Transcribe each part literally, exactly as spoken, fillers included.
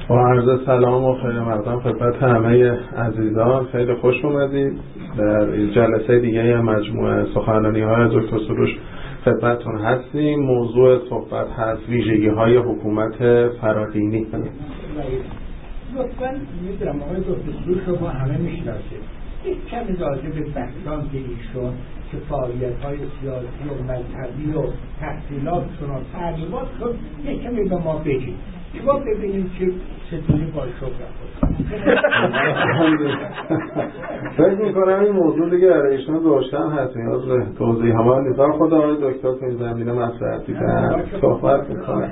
با عرض سلام و خیلی مقدم خدمت همه عزیزان. خیلی خوش اومدید در جلسه دیگه مجموعه سخنرانی های دکتر سروش خدمتتون هستیم. موضوع صحبت هست ویژگی های حکومت فرادینی. لطفاً میدونم آقای دکتر سروش رو ما همه میشناسیم، یک کمی راجع به بک‌گراند ایشون که فعالیت‌های سیاسی و مذهبی و تحصیلاتشون و تعلیماتشون یک کمی به ما بگید که ما ببینیم که چطوری با شغل فکر میکنم این موضوع دیگه برای ایشون روشن هست، نیاز به توضیح هم نیست. خود آقای دکتر تو این زمینه مسئله دیدن صحبت میکنه.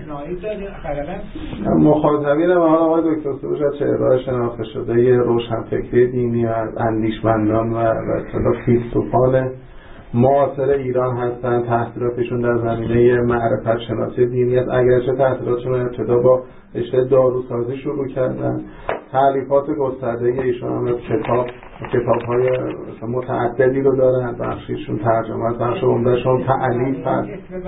مخاطبینم آقای دکتر سروش از چهره‌های شناخته شده یه روشنفکری دینی از اندیشمندان و اصطلاح فیلسوفان معاصر ایران هستند. تحصیلاتشون در زمینه معرفت شناسی دینی است، اگرچه تحصیلاتشون ابتدا با رشته داروسازی شروع کردن. تالیفات گسترده ایشون هم کتاب کتاب‌های متعددی رو دارن، بخشیشون ترجمه است، بخش عمده‌شون تألیف هست.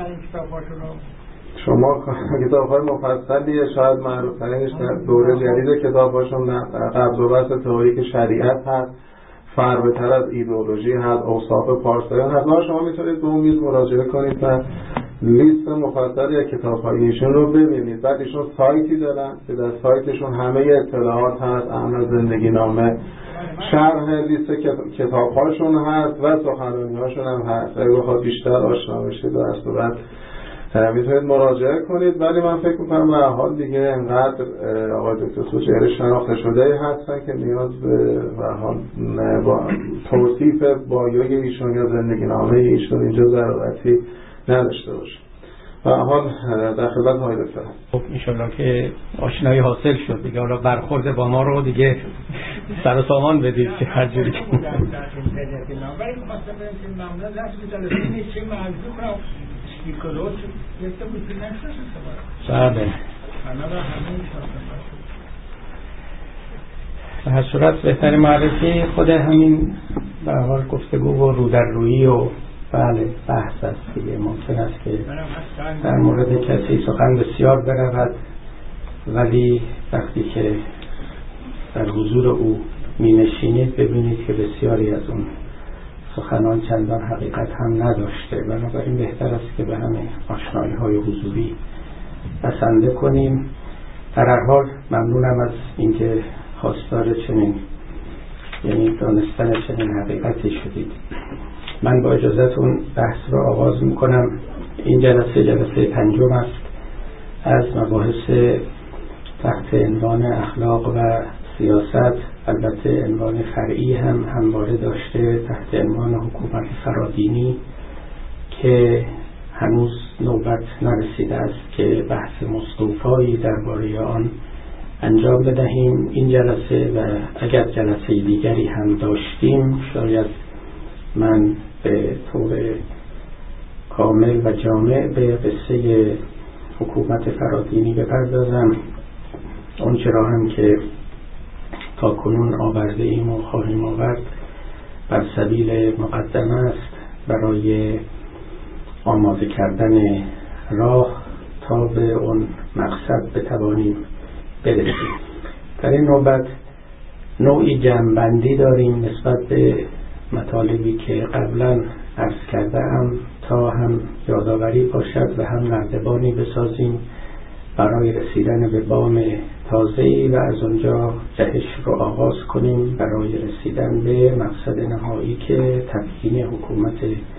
شما کتاب‌های مفصلیه، شاید معروف‌ترینش در دوره جدید کتاب‌هاشون قبض و بسط تئوریک شریعت هست، فربه‌تر از ایدئولوژی هست، اوصاف پارسایان هست. شما میتونید به اون میز مراجعه کنید و لیست مفصلی از کتاب‌های ایشون رو ببینید. بعد ایشون سایتی دارن که در سایتشون همه اطلاعات هست، اهم زندگی نامه، شرح لیست کتاب‌هاشون هست و سخنرانی‌هاشون هم هست. اگه بخواد بیشتر آشنا بشید در صورت میتونید مراجعه کنید. ولی من فکر می‌کنم به هر حال دیگه انقدر آقای دکتر سروش چهره شناخته شده هستن که نیاز به به حال با توصیف بایوی ایشون یا زندگی نامه ایشون اینجا ضرورتی نداشته باشه. به هر حال در خدمت آقای دکتر. خب ان شاءالله که آشنایی حاصل شد دیگه. حالا برخورد با ما رو دیگه سر و سامان بدید که هر جوری که بله. به هر صورت بهترین معرفی خود همین به حال گفتگو و رو در رویی و بله بحث است دیگه. ممکن است که در مورد کسی سخن بسیار برود، ولی وقتی که در حضور او می نشینید ببینید که بسیاری از اون سخنان چندان حقیقت هم نداشته. بنابراین بهتر است که به همین آشنایی های حضوری بسنده کنیم. در هر حال ممنونم از اینکه خواستار چنین یعنی دانستن چنین حقیقتی شدید. من با اجازهتون بحث را آغاز میکنم. این جلسه جلسه پنجم است از مباحث تحت عنوان اخلاق و سیاست. البته عنوان فرعی هم همواره داشته تحت عنوان حکومت فرادینی که هنوز نوبت نرسیده است که بحث مستوفایی درباره آن انجام بدهیم. این جلسه و اگر جلسه دیگری هم داشتیم شاید من به طور کامل و جامع به قصه حکومت فرادینی بپردازم. اون چرا هم که تا کنون آورده ایم و خواهیم آورد بر سبیل مقدمه است برای آماده کردن راه تا به اون مقصد بتوانیم برسیم. در این نوبت نوعی جمع‌بندی داریم نسبت به مطالبی که قبلا عرض کرده ام تا هم یادآوری باشد و هم نردبانی بسازیم برای رسیدن به بام تازه‌ای و از اونجا جهش رو آغاز کنیم برای رسیدن به مقصد نهایی که تمکین حکومت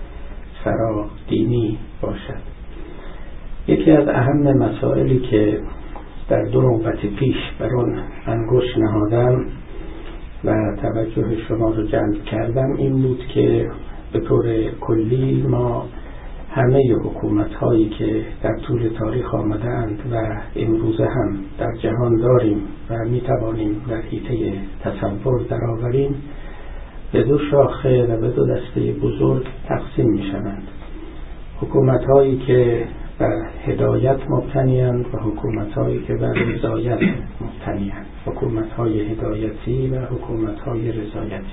فرادینی باشد. یکی از اهم مسائلی که در دو نوبت پیش بر آن انگشت نهادم و توجه شما رو جلب کردم این بود که به طور کلی ما همه حکومت هایی که در طول تاریخ آمده اند و امروزه هم در جهان داریم و می توانیم در حیطه تصور درآوریم به دو شاخه و به دو دسته بزرگ تقسیم می شوند. حکومت هایی که بر هدایت مبتنی اند و حکومت هایی که بر رضایت مبتنی اند. حکومت های هدایتی و حکومت های رضایتی.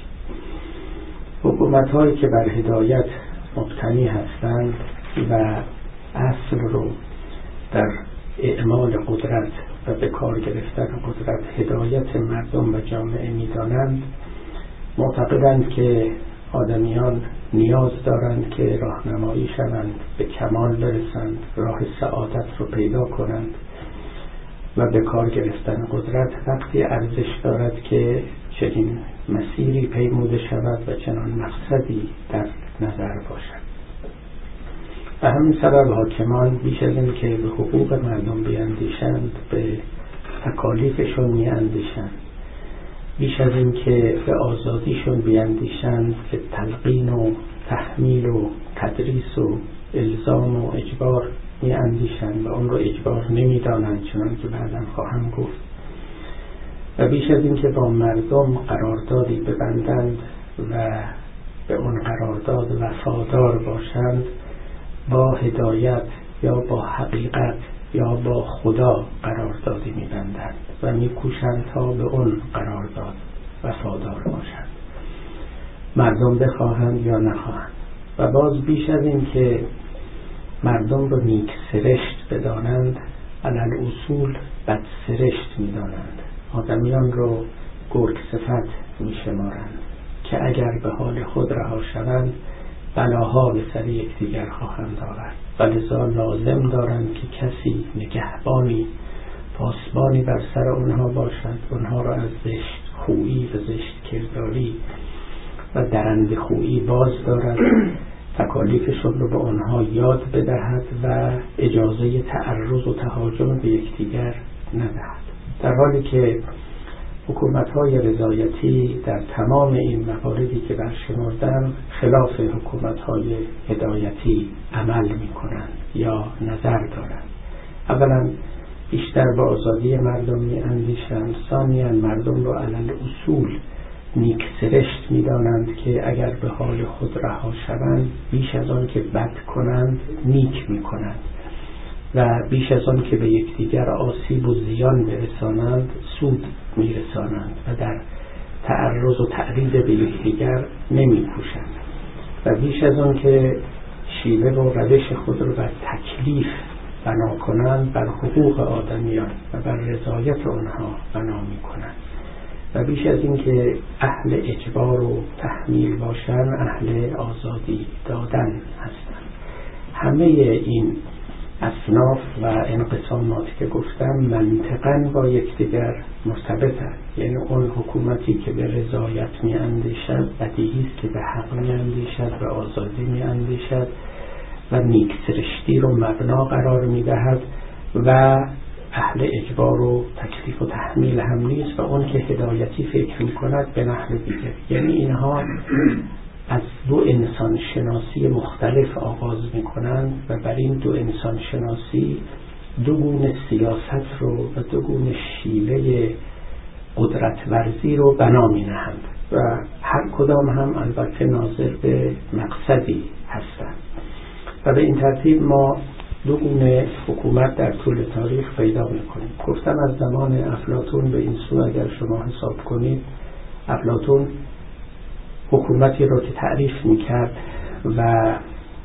حکومت هایی که بر هدایت مبتنی هستند و اصل رو در اعمال قدرت و به کار گرفتن قدرت هدایت مردم و جامعه می‌دانند، معتقدند که آدمیان نیاز دارند که راهنمایی شوند، به کمال برسند، راه سعادت رو پیدا کنند و به کار گرفتن قدرت وقتی ارزش دارد که چنین مسیری پیموده شود و چنان مقصدی در نظر باشد. به همین سبب حاکمان بیش از این که به حقوق مردم بیاندیشند، به تکالیفشون میاندیشند، بیش از این که به آزادیشون بیاندیشند، به تلقین و تحمیل و تدریس و الزام و اجبار میاندیشند و اون رو اجبار نمیدانند، چنان که بعداً خواهم گفت. و بیش از این که با مردم قراردادی ببندند و به اون قرارداد وفادار باشند، با هدایت یا با حقیقت یا با خدا قراردادی می‌بندند و می‌کوشند تا به اون قرارداد وفادار باشند، مردم بخواهند یا نخواهند. و باز بیش از این که مردم رو نیک سرشت بدانند، علل اصول بد سرشت می‌دانند. آدمیان رو گرگ صفت می‌شمارند که اگر به حال خود رها شوند بلاها به سر یکدیگر خواهند آورد و لذا لازم دارند که کسی نگهبانی پاسبانی بر سر اونها باشد، اونها را از زشت خویی و زشت کرداری و درنده خویی باز دارد، تکالیفشون رو به اونها یاد بدهد و اجازه تعرض و تهاجم به یکدیگر ندهد. در حالی که حکومت‌های رضایتی در تمام این مواردی که برشمردم خلاف حکومت‌های هدایتی عمل می‌کنند یا نظر دارند. اولا بیشتر به آزادی مردم می‌اندیشند، ثانیاً مردم را علل اصول نیک سرشت می‌دانند که اگر به حال خود رها شوند بیش از آن که بد کنند نیک می‌کنند و بیش از آن که به یکدیگر آسیب و زیان برسانند سود میرسانند و در تعرض و تعریض به یکدیگر نمی‌کوشند و بیش از آن که شیوه و روش خود را بر تکلیف بنا کنند بر حقوق آدمیان و بر رضایت آنها بنا می‌کنند و بیش از این که اهل اجبار و تحمیل باشند اهل آزادی دادن هستند. همه این اصناف و انقساماتی که گفتم منطقاً با یکدیگر مرتبطند. یعنی اون حکومتی که به رضایت می اندیشد بدیهی است که به حق می اندیشد و آزادی می اندیشد و نیک سرشتی رو مبنا قرار می دهد و اهل اجبار و تکلیف و تحمیل هم نیست و اون که هدایتی فکر می کند به نحو دیگر. یعنی اینها از دو انسان شناسی مختلف آغاز می کنند و بر این دو انسان شناسی دو گونه سیاست رو و دو گونه شیوه قدرت ورزی رو بنا می نهند و هر کدام هم البته ناظر به مقصدی هستند و به این ترتیب ما دو گونه حکومت در طول تاریخ پیدا می کنیم. گفتم از زمان افلاطون به این سو اگر شما حساب کنید، افلاطون حکومتی رو که تعریف میکرد و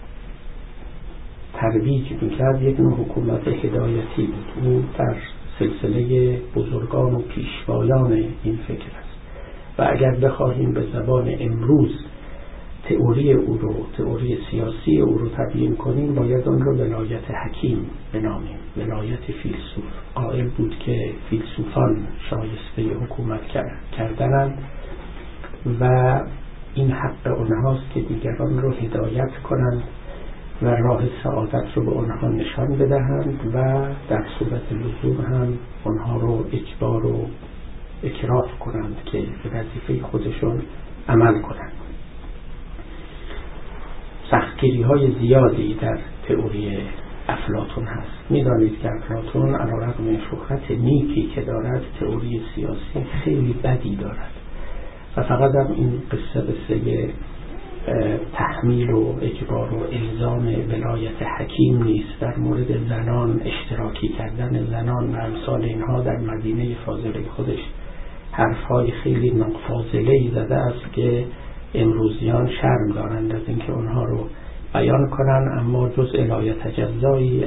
ترویج میکرد یک نوع حکومت هدایتی بود. او در سلسله بزرگان و پیشوایان این فکر است و اگر بخواهیم به زبان امروز تئوری او رو، تئوری سیاسی او رو تبیین کنیم، باید آن رو ولایت حکیم بنامیم، ولایت فیلسوف. قائل بود که فیلسوفان شایسته حکومت کردنند و این حق اونهاست که دیگران رو هدایت کنند و راه سعادت رو به اونها نشان بدهند و در صورت لزوم هم اونها رو اجبار و اکراه کنند که به وظیفه خودشون عمل کنند. سختگیری های زیادی در تئوری افلاطون هست. می‌دانید که افلاطون علیرغم شهرت نیکی که دارد تئوری سیاسی خیلی بدی دارد و فقط هم این قصه قصه تحمیل و اجبار و الزام ولایت حکیم نیست. در مورد زنان، اشتراکی کردن زنان و امثال اینها در مدینه فاضله خودش حرفهای خیلی نافاضله‌ای زده است که امروزیان شرم دارند از اینکه اونها رو بیان کنن، اما جز الایت جزایی از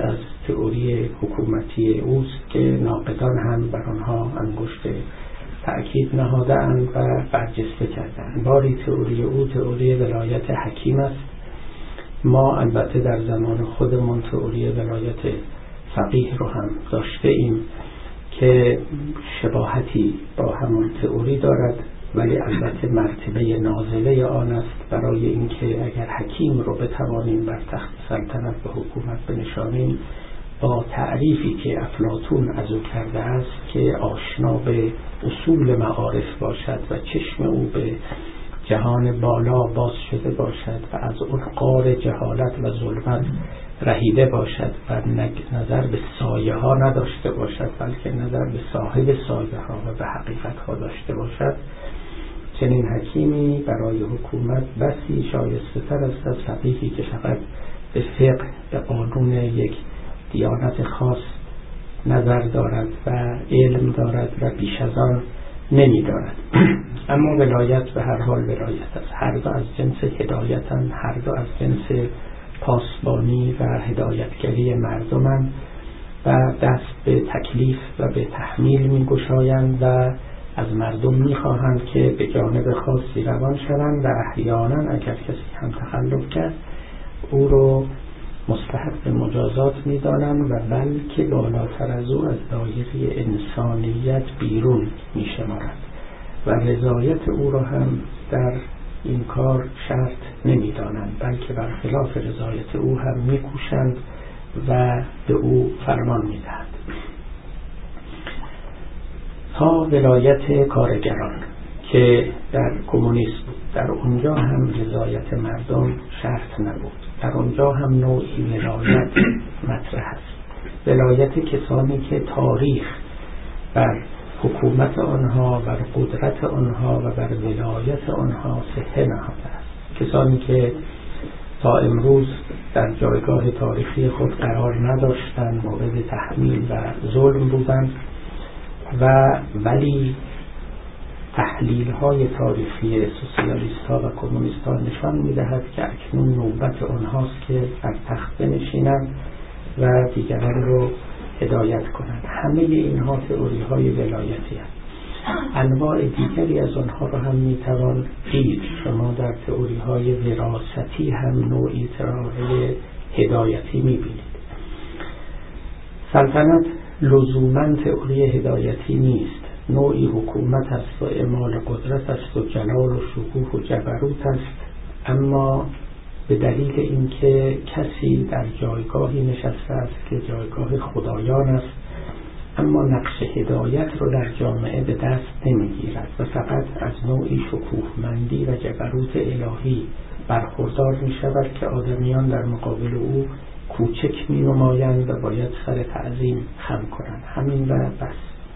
تئوری حکومتی اوست که ناقدان هم بر آنها انگشت تأکید نهاده‌اند و برجسته کردند. باری تئوری او تئوری ولایت حکیم است. ما البته در زمان خودمون تئوری ولایت فقیه رو هم داشته ایم که شباهتی با همون تئوری دارد، ولی البته مرتبه نازله آن است برای اینکه اگر حکیم رو بتوانیم بر تخت سلطنت و حکومت بنشانیم با تعریفی که افلاطون از او کرده است که آشنا به اصول معارف باشد و چشم او به جهان بالا باز شده باشد و از اون غار جهالت و ظلمت رهیده باشد و نظر به سایه ها نداشته باشد بلکه نظر به صاحب سایه ها و به حقیقت ها داشته باشد، چنین حکیمی برای حکومت بسی شایسته تر است از فقیهی که فقط به فقه به قانون یک دیانت خاص نظر دارد و علم دارد و بیش از آن نمی دارد. اما ولایت به هر حال ولایت است. هر دو از جنس هدایتند، هر دو از جنس پاسبانی و هدایتگری مردمند و دست به تکلیف و به تحمیل می گشایند و از مردم می خواهند که به جانب خاصی روان شوند و احیانا اگر کسی هم تخلف کرد او رو مستحق مجازات می دانند و بلکه بالاتر از او از دایره انسانیت بیرون می شمارند و رضایت او را هم در این کار شرط نمی دانند، بلکه برخلاف رضایت او هم می کوشند و به او فرمان می دهند. تا ولایت کارگران که در کمونیسم بود، در اونجا هم رضایت مردم شرط نبود، در اونجا هم نوعی ولایت مطرح است. ولایت کسانی که تاریخ بر حکومت آنها، بر قدرت آنها و بر ولایت آنها صحه نهاده است. کسانی که تا امروز در جایگاه تاریخی خود قرار نداشتند، مورد تحمیل و ظلم بودند و ولی تحلیل های تاریخی سوسیالیست ها و کمونیست ها نشان می دهد که اکنون نوبت آنهاست که بر تخت بنشینند و دیگران رو هدایت کنند. همه اینها تئوری های ولایتی هست. انواع دیگری از آنها را هم می توان دید. شما در تئوری های وراثتی هم نوعی تئوری هدایتی می بینید. سلطنت لزوما تئوری هدایتی نیست، نوعی حکومت است و اعمال قدرت است و جلال و شکوه و جبروت است، اما به دلیل اینکه کسی در جایگاهی نشسته است که جایگاه خدایان است، اما نقش هدایت رو در جامعه به دست نمیگیرد و فقط از نوعی شکوهمندی و جبروت الهی برخوردار می شود که آدمیان در مقابل او کوچک می نمایند و باید سر تعظیم خم کنند. همین و بس.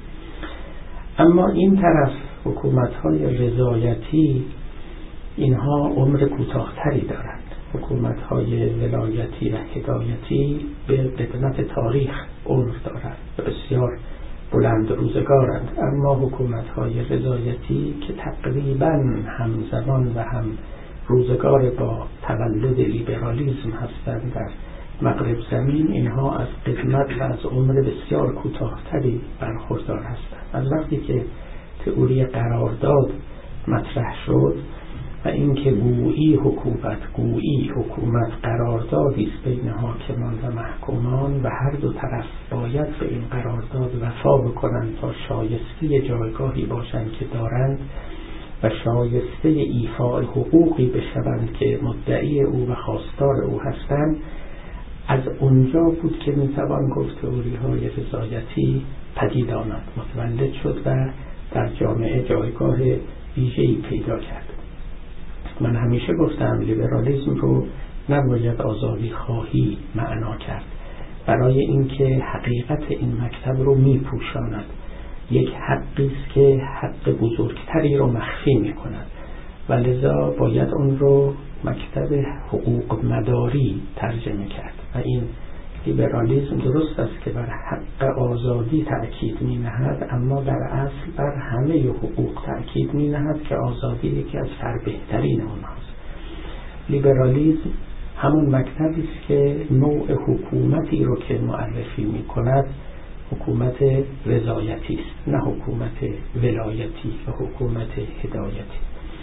اما این طرف حکومت‌های رضایتی اینها عمر کوتاه‌تری دارند. حکومت‌های ولایتی و هدایتی به قدمت تاریخ عمر دارند و بسیار بلند روزگارند، اما حکومت‌های رضایتی که تقریباً همزمان و هم روزگار با تولد لیبرالیسم هستند در مغرب زمین، اینها از قدمت و از عمر بسیار کوتاه‌تری برخوردار هستند. از وقتی که تئوری قرارداد مطرح شد و اینکه گویی حکومت گویی حکومت قراردادی است بین حاکمان و محکومان و هر دو طرف باید به این قرارداد وفا بکنند تا شایسته جایگاهی باشند که دارند و شایسته ایفای حقوقی بشوند که مدعی او و خواستار او هستند، از اونجا بود که میتوان گفت تئوری های رضایتی پدید آمد، متولد شد و در جامعه جایگاه ویژه‌ای پیدا کرد. من همیشه گفتم لیبرالیسم رو نباید آزادی خواهی معنا کرد، برای اینکه حقیقت این مکتب رو میپوشاند. یک حقی است که حق بزرگتری رو مخفی میکند و لذا باید اون رو مکتب حقوق مداری ترجمه کرد و این لیبرالیسم درست است که بر حق آزادی تأکید می نهد، اما در اصل بر همه حقوق تأکید می نهد که آزادی یکی از فربهترین اونهاست. لیبرالیسم همون مکتبی است که نوع حکومتی رو که معرفی می کند حکومت رضایتی است، نه حکومت ولایتی و حکومت هدایتی.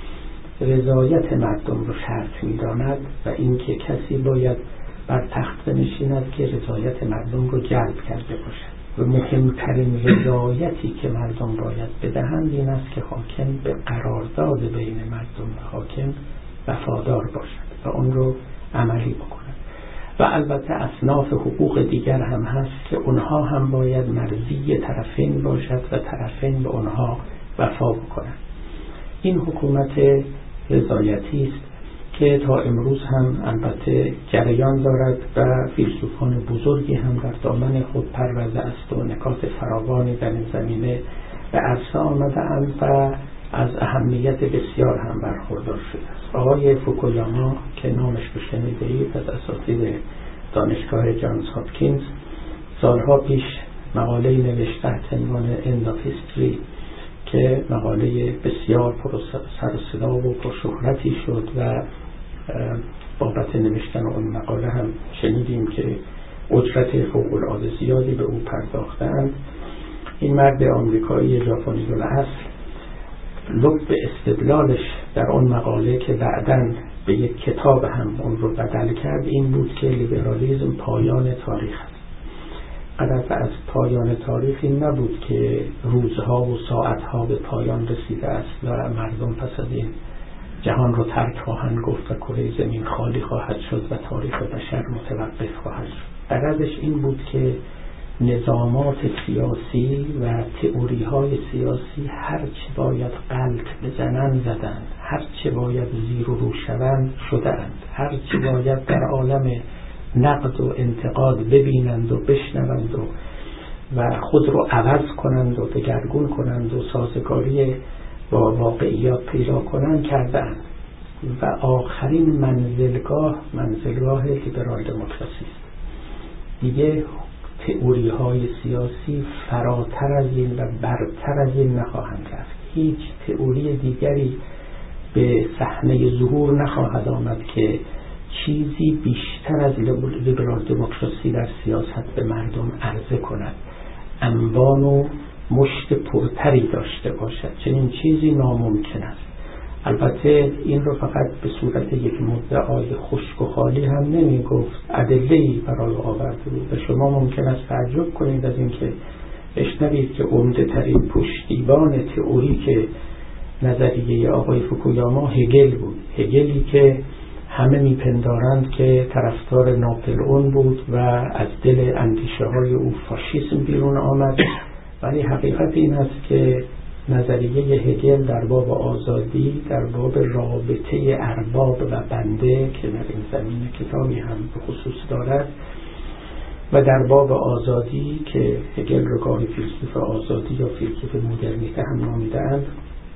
رضایت مردم رو شرط می داند و اینکه کسی باید بر تخت بنشیند که رضایت مردم رو جلب کرده باشد و مهمترین رضایتی که مردم باید بدهند این است که حاکم به قرارداد بین مردم و حاکم وفادار باشد و اون رو عملی بکند. و البته اصناف حقوق دیگر هم هست که اونها هم باید مرضی طرفین باشد و طرفین به اونها وفا بکنند. این حکومت رضایتی است که تا امروز هم البته جریان دارد و فیلسوفان بزرگی هم در دامن خود پرورده است و نکات فراوانی در این زمینه به عرصه آمده‌اند و از اهمیت بسیار هم برخوردار شده است. آقای فوکویاما که نامش رو شنیده‌اید از اساتید دانشگاه جانز هاپکینز سالها پیش مقاله نوشته تحت عنوان End of History که مقاله بسیار پر سر و صدا و پرشهرتی شد و بابت نوشتن اون مقاله هم شنیدیم که اجرت فوق‌العاده زیادی به او پرداختند. این مرد آمریکایی ژاپنی الاصل لب به استدلالش در اون مقاله که بعداً به یک کتاب هم اون رو بدل کرد این بود که لیبرالیسم پایان تاریخ است. البته از پایان تاریخ این نبود که روزها و ساعتها به پایان رسیده است و مردم پس از این جهان رو ترک خواهند گفت و کره زمین خالی خواهد شد و تاریخ بشر متوقف خواهد شد. غرضش این بود که نظامات سیاسی و تئوری های سیاسی هرچه باید غلط بزنند زدند، هرچه باید زیر و رو شوند شدند، هرچه باید در عالم نقد و انتقاد ببینند و بشنوند و و خود رو عوض کنند و دگرگون کنند و سازگاری با واقعیات پیدا کنند کردند و آخرین منزلگاه منزلگاه لیبرال دموکراسی است. دیگه تئوری های سیاسی فراتر از این و برتر از این نخواهند رفت. هیچ تئوری دیگری به صحنه ظهور نخواهد آمد که چیزی بیشتر از لیبرال دموکراسی در سیاست به مردم عرضه کند، انبان و مشت پرتری داشته باشد. چنین چیزی ناممکن است. البته این رو فقط به صورت یک مدعای خشک و خالی هم نمی گفت، ادله‌ای برای آورده بود و شما ممکن است تعجب کنید از اینکه بشنوید که عمده ترین پشتیبان تئوری که نظریه آقای فوکویاما هگل بود. هگلی که همه میپندارند که طرفدار ناپلئون بود و از دل اندیشه های او فاشیسم بیرون آمد، ولی حقیقت این است که نظریه هگل در باب آزادی، در باب رابطه ارباب و بنده که در این زمینه کتابی هم به خصوص دارد و در باب آزادی که هگل رو گاهی فیلسوف آزادی یا فیلسوف مدرنیته هم نامیده‌اند،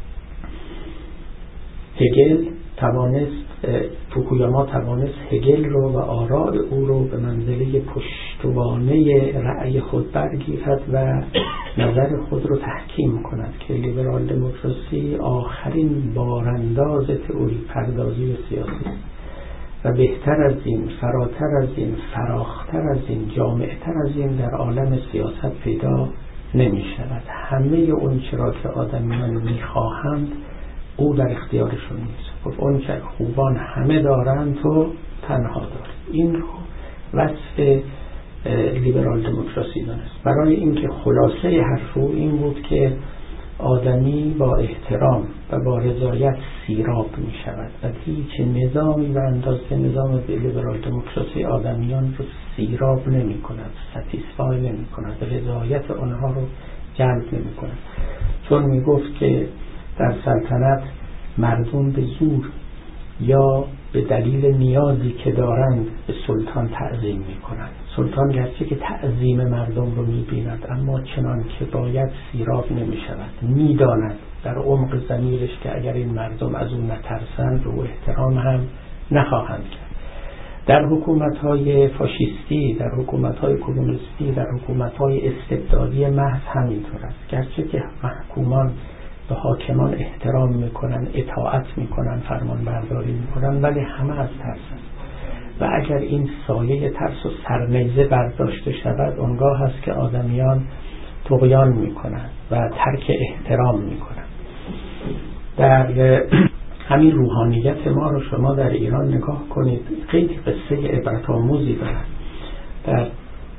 هگل توانست فوکویاما توانست هگل رو و آراء او رو به منزله پشتوانه رأی خود برگیرد و نظر خود رو تحکیم کند که لیبرال دموکراسی آخرین بارانداز تئوری پردازی سیاسی است و بهتر از این، فراتر از این، فراختر از این، جامعتر از این در عالم سیاست پیدا نمی شود. همه اون چرا که آدمیان می خواهند او در اختیارشون نیست. خب اون که خوبان همه دارند تو تنها داری. این وصف لیبرال دموکراسی دانست. برای اینکه خلاصه حرف او این بود که آدمی با احترام و با رضایت سیراب می شود و هیچ نظامی و اندازه نظام لیبرال دموکراسی آدمیان رو سیراب نمی کند، ستیسفای نمی کند، رضایت آنها رو جلب نمی کند. چون می گفت که در سلطنت مردم به زور یا به دلیل نیازی که دارند به سلطان تعظیم می کنند. سلطان گرچه که تعظیم مردم رو می بیند اما چنان که باید سیراب نمی شود. می داند در عمق ضمیرش که اگر این مردم از اون نترسند رو احترام هم نخواهند کرد. در حکومت‌های فاشیستی، در حکومت‌های کمونیستی، در حکومت‌های استبدادی محض همینطور است. گرچه که محکومان به حاکمان احترام میکنن، اطاعت میکنن، فرمان برداری میکنن، ولی همه از ترس است. و اگر این سایه ترس و سرنیزه برداشته شود، اونگاه هست که آدمیان طغیان میکنند و ترک احترام میکنند. در همین روحانیت ما رو شما در ایران نگاه کنید، خیلی قصه عبرت آموزی دارد. در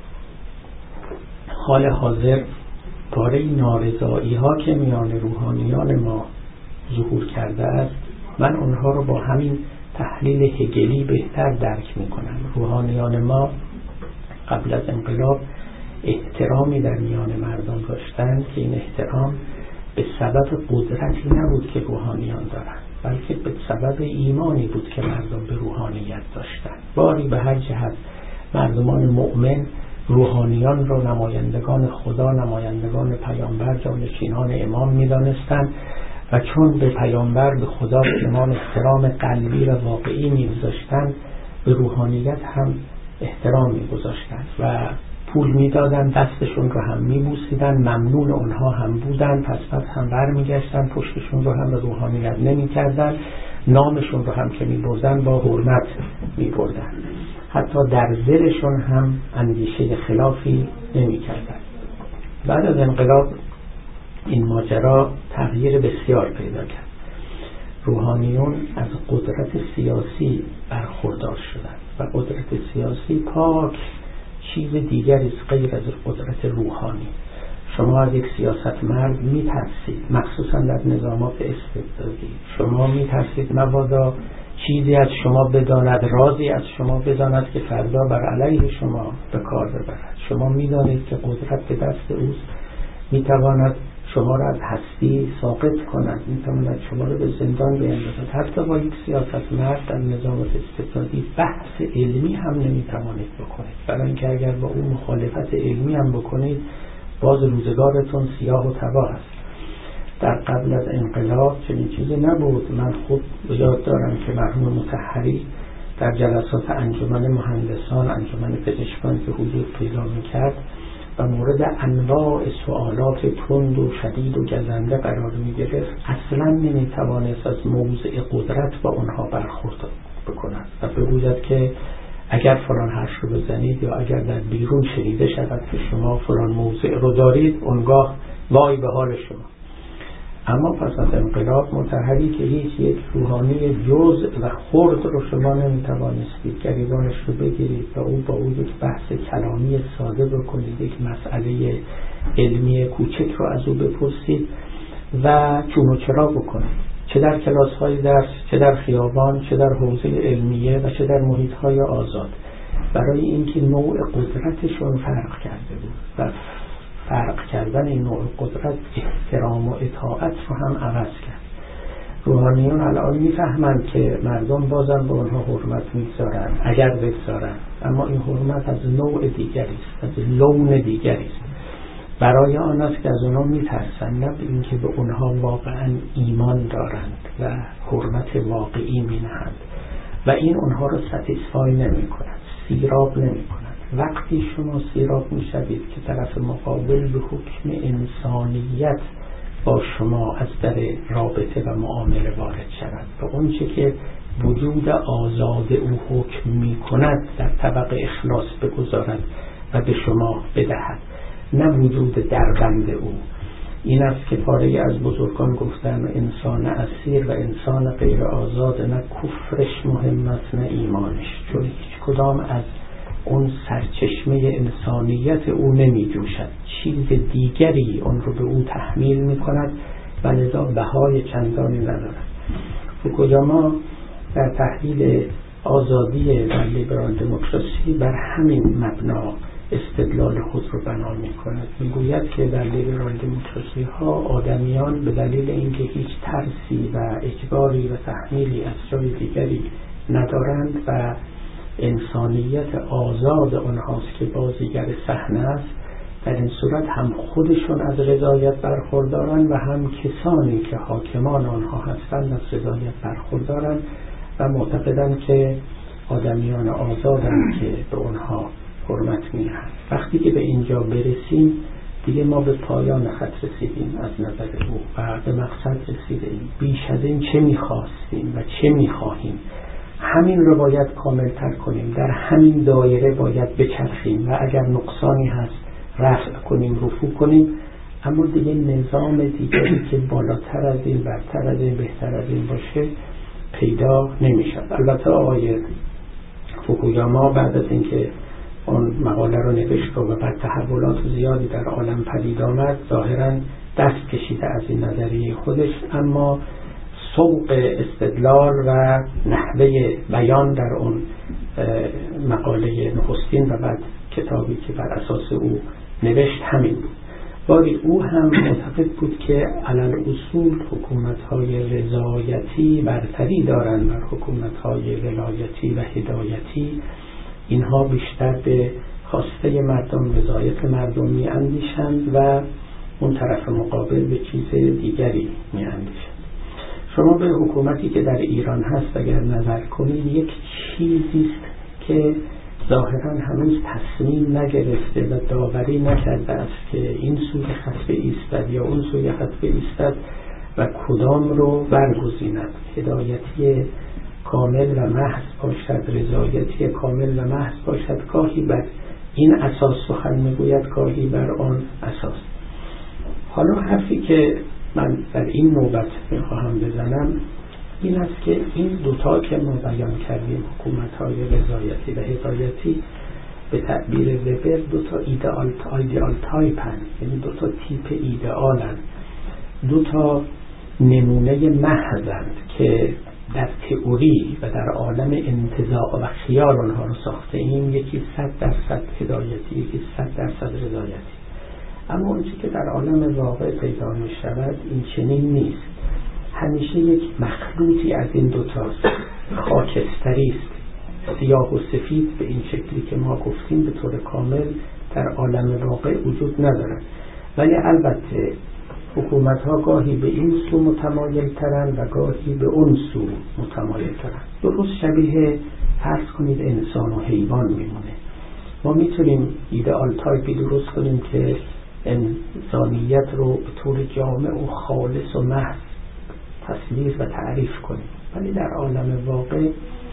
حال حاضر پاره نارضایی ها که میان روحانیان ما ظهور کرده است، من اونها رو با همین تحلیل هگلی بهتر درک میکنم. روحانیان ما قبل از انقلاب احترامی در میان مردم داشتند که این احترام به سبب قدرتی نبود که روحانیان دارند، بلکه به سبب ایمانی بود که مردم به روحانیت داشتند. باری به هر جهت مردمان مؤمن روحانیان را نمایندگان خدا، نمایندگان پیامبر، جانشینان امام می‌دانستند و چون به پیامبر، به خدا، به امام احترام قلبی و واقعی می‌گذاشتند، به روحانیت هم احترام می‌گذاشتند و پول میدادن، دستشون رو هم میبوسیدن، ممنون اونها هم بودن، پس پس هم برمیگشتن، پشتشون رو هم به روحانیت نمیکردن، نامشون رو هم که میبردن با حرمت میبردن، حتی در دلشون هم اندیشه خلافی نمیکردن. بعد از انقلاب این ماجرا تغییر بسیار پیدا کرد. روحانیون از قدرت سیاسی برخوردار شدند و قدرت سیاسی پاک چیز دیگری است غیر از قدرت روحانی. شما از یک سیاستمرد میترسید، مخصوصا در نظامات استبدادی. شما میترسید مبادا چیزی از شما بداند، رازی از شما بداند که فردا بر علیه شما به کار ببرد. شما میدانید که قدرت به دست اوست، میتواند شما را از هستی ساقط کند، میتواند شما را به زندان بیندازد. حتی با یک سیاستمرد در نظامات استبدادی بحث علمی هم نمیتوانید بکنید، برای اینکه اگر با اون مخالفت علمی هم بکنید باز روزگارتون سیاه و تباه است. در قبل از انقلاب چنین چیزی نبود. من خود یاد دارم که مرحوم مطهری در جلسات انجمن مهندسان، انجمن پزشکان که حضور پیدا میکرد و مورد انواع سوالات تند و شدید و گزنده قرار می گرفت، اصلا نمی توانست از موضع قدرت با اونها برخورد بکند و بگوید که اگر فلان حرف رو بزنید یا اگر در بیرون شنیده شود که شما فلان موضع رو دارید، اونگاه وای به حال شما. اما پس از انقلاب مطهری که هیچ یک روحانی جزء و خرد رو شما نمی توانستید گریبانش رو بگیرید و او با او یک بحث کلامی ساده بکنید، یک مسئله علمی کوچک رو از او بپرسید و چون و چرا بکنید، چه در کلاس های درس، چه در خیابان، چه در حوزه علمیه و چه در محیط های آزاد، برای اینکه نوع قدرتشون فرق کرده بود و فرق کردن این نوع قدرت احترام و اطاعت رو هم عوض کرد. روحانیون الان میفهمند که مردم بازم به اونها حرمت میگذارن اگر بگذارن، اما این حرمت از نوع دیگری است، از لون دیگری است. برای آن است که از اونها میترسن، نه اینکه به اونها واقعا ایمان دارند و حرمت واقعی مینهند و این اونها رو ستیسفای نمی کند، سیراب نمی کند. وقتی شما سیراب می شوید که طرف مقابل به حکم انسانیت با شما از در رابطه و معامله وارد شود و اون چه که وجود آزاد او حکم می کند در طبق اخلاص بگذارد و به شما بدهد، نه وجود دربند او. این است که پاره از بزرگان گفتن انسان اسیر و انسان غیر آزاد نه کفرش مهم است نه ایمانش، چون هیچ کدام از اون سرچشمه انسانیت او نمی جوشد، چیز دیگری اون رو به او تحمیل می کند و لذا بهای چندانی ندارد. فوکویاما در تحلیل آزادی و لیبرال دموکراسی بر همین مبنا استدلال خود رو بنا می کند. می گوید که در لیبرال دموکراسی ها آدمیان به دلیل اینکه هیچ ترسی و اجباری و تحمیلی از جای دیگری ندارند و انسانیت آزاد آنهاست که بازیگر صحنه است، در این صورت هم خودشون از رضایت برخوردارند و هم کسانی که حاکمان آنها هستند از رضایت برخوردارند و معتقدند که آدمیان آزادند که به آنها حرمت می‌دهند. وقتی که به اینجا برسیم دیگه ما به پایان خط رسیدیم از نظر او و به مقصد رسیدیم. بیش از این چه می‌خواستیم و چه می‌خواهیم؟ همین رو باید کامل تر کنیم، در همین دایره باید بچرخیم و اگر نقصانی هست رفع کنیم، رفع کنیم، اما دیگه نظام دیگری که بالاتر از این، برتر از این، بهتر از این باشه پیدا نمیشه. البته آقای فوکویاما بعد از اینکه اون مقاله رو نوشت و بعد تحولات زیادی در عالم پدید آمد، ظاهراً دست کشیده از این نظریه خودش، اما سوق استدلال و نحوه بیان در اون مقاله نخستین و بعد کتابی که بر اساس او نوشت همین بود. ولی او هم معتقد بود که علل اصول حکومت‌های رضایتی برتری دارند بر حکومت‌های ولایتی و هدایتی. اینها بیشتر به خواسته مردم، رضایت مردم می اندیشند و اون طرف مقابل به چیز دیگری می اندیشند. شما به حکومتی که در ایران هست اگر نظر کنید، یک چیزیست که ظاهرا هنوز تصمیم نگرفته و داوری نکرده است که این سوی خط ایستد یا اون سوی خط ایستد و کدام رو برگزیند. هدایتی کامل و محض باشد، رضایتی کامل و محض باشد، گاهی بر این اساس سخن میگوید، گاهی بر آن اساس. حالا حرفی که من در این نوبت میخواهم بزنم این است که این دوتا که ما بیان کردیم، حکومت‌های رضایتی و هدایتی، به تعبیر وبر دوتا ایدئال ایدئال تایپ هستند، یعنی دوتا تیپ ایدئالند، دوتا نمونه محضند که در تئوری و در عالم انتزاع و خیال آنها رو ساخته ایم. یکی صد درصد هدایتی، یکی صد درصد رضایتی. اما اون چیزی که در عالم واقع پیدا می شود این چنین نیست. همیشه یک مخلوطی از این دوتاست، خاکستری است. سیاه و سفید به این شکلی که ما گفتیم به طور کامل در عالم واقع وجود ندارد. ولی البته حکومت ها گاهی به این سو متمایل ترن و گاهی به اون سو متمایل ترن. درست شبیه فرض کنید انسان و حیوان میمونه. ما میتونیم ایدئال تایپی درست کنیم که انسانیت رو به طور جامع و خالص و محض تصویر و تعریف کنیم، ولی در عالم واقع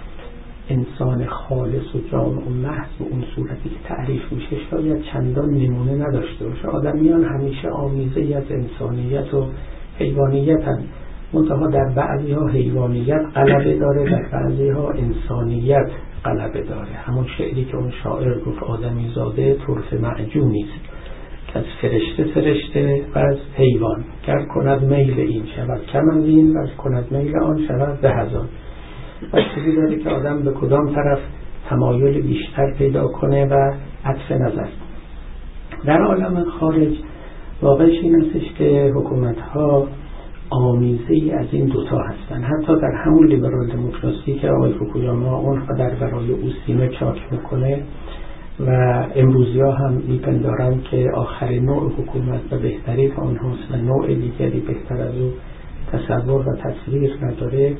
انسان خالص و جامع و محض و اون صورتی که تعریف میشه شاید چندان نمونه نداشته باشه. آدمیان همیشه آمیزه‌ای از انسانیت و حیوانیت هستند، منتها در بعضی ها حیوانیت غلبه داره، در بعضی ها انسانیت غلبه داره. همون شعری که اون شاعر گفت آدمی زاده طرف معجونی است، از فرشته فرشته و از حیوان، گر کند میل این شود کم از این و کند میل آن شود ده هزار. و چیزی داره که آدم به کدام طرف تمایل بیشتر پیدا کنه و عطف نظر. در عالم خارج واقعش این استش که حکومت ها آمیزه‌ای از این دوتا هستن. حتی در همون لیبرال دموکراسی که آقای فوکویاما اون در برای او سینه چاک میکنه و امروزی ها هم میپندارند که آخرین نوع حکومت و بهترین آنهاست و نوع دیگری بهتر از او تصور و تصویر نداره.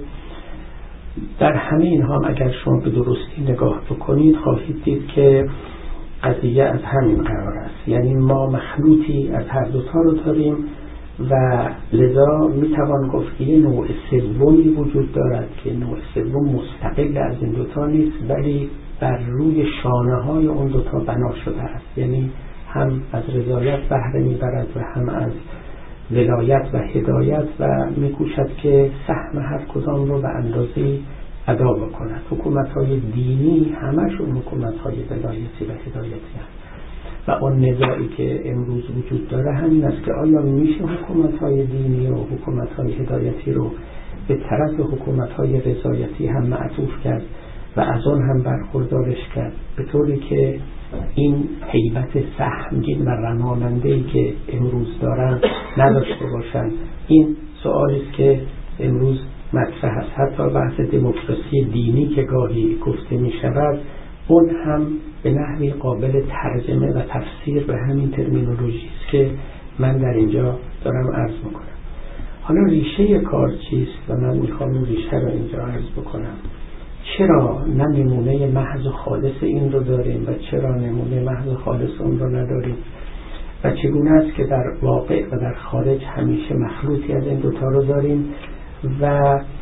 در همه اینها هم اگر شما به درستی نگاه بکنید خواهید دید که قضیه از همین قرار است. یعنی ما مخلوطی از هر دوتا رو داریم و لذا میتوان گفت که یه نوع سومی وجود دارد که نوع سوم مستقل از این دوتا نیست، ولی بر روی شانه های اون دوتا بنا شده است. یعنی هم از رضایت بهره میبرد و هم از ولایت و هدایت و میکوشد که سهم هر کدام رو به اندازه ادا بکند. حکومت های دینی همشون حکومت های ولایتی و هدایتی هست و اون نزاعی که امروز وجود داره همین است که آیا میشه حکومت های دینی و حکومت های هدایتی رو به طرف حکومت های رضایتی هم معطوف کرد و از اون هم برخوردارش کرد به طوری که این هیبت سهمگین و رماننده‌ای که امروز دارن نداشته باشن. این سوالی است که امروز مطرح است. حتی بحث دموکراسی دینی که گاهی گفته می شود اون هم به نحوی قابل ترجمه و تفسیر به همین ترمینولوژی است که من در اینجا دارم عرض میکنم. حالا ریشه کار چیست و من میخوام این ریشه رو اینجا عرض بکنم. چرا نه نمونه محض خالص این رو داریم و چرا نمونه محض خالص اون رو نداریم و چگونه است که در واقع و در خارج همیشه مخلوطی از این دوتا رو داریم و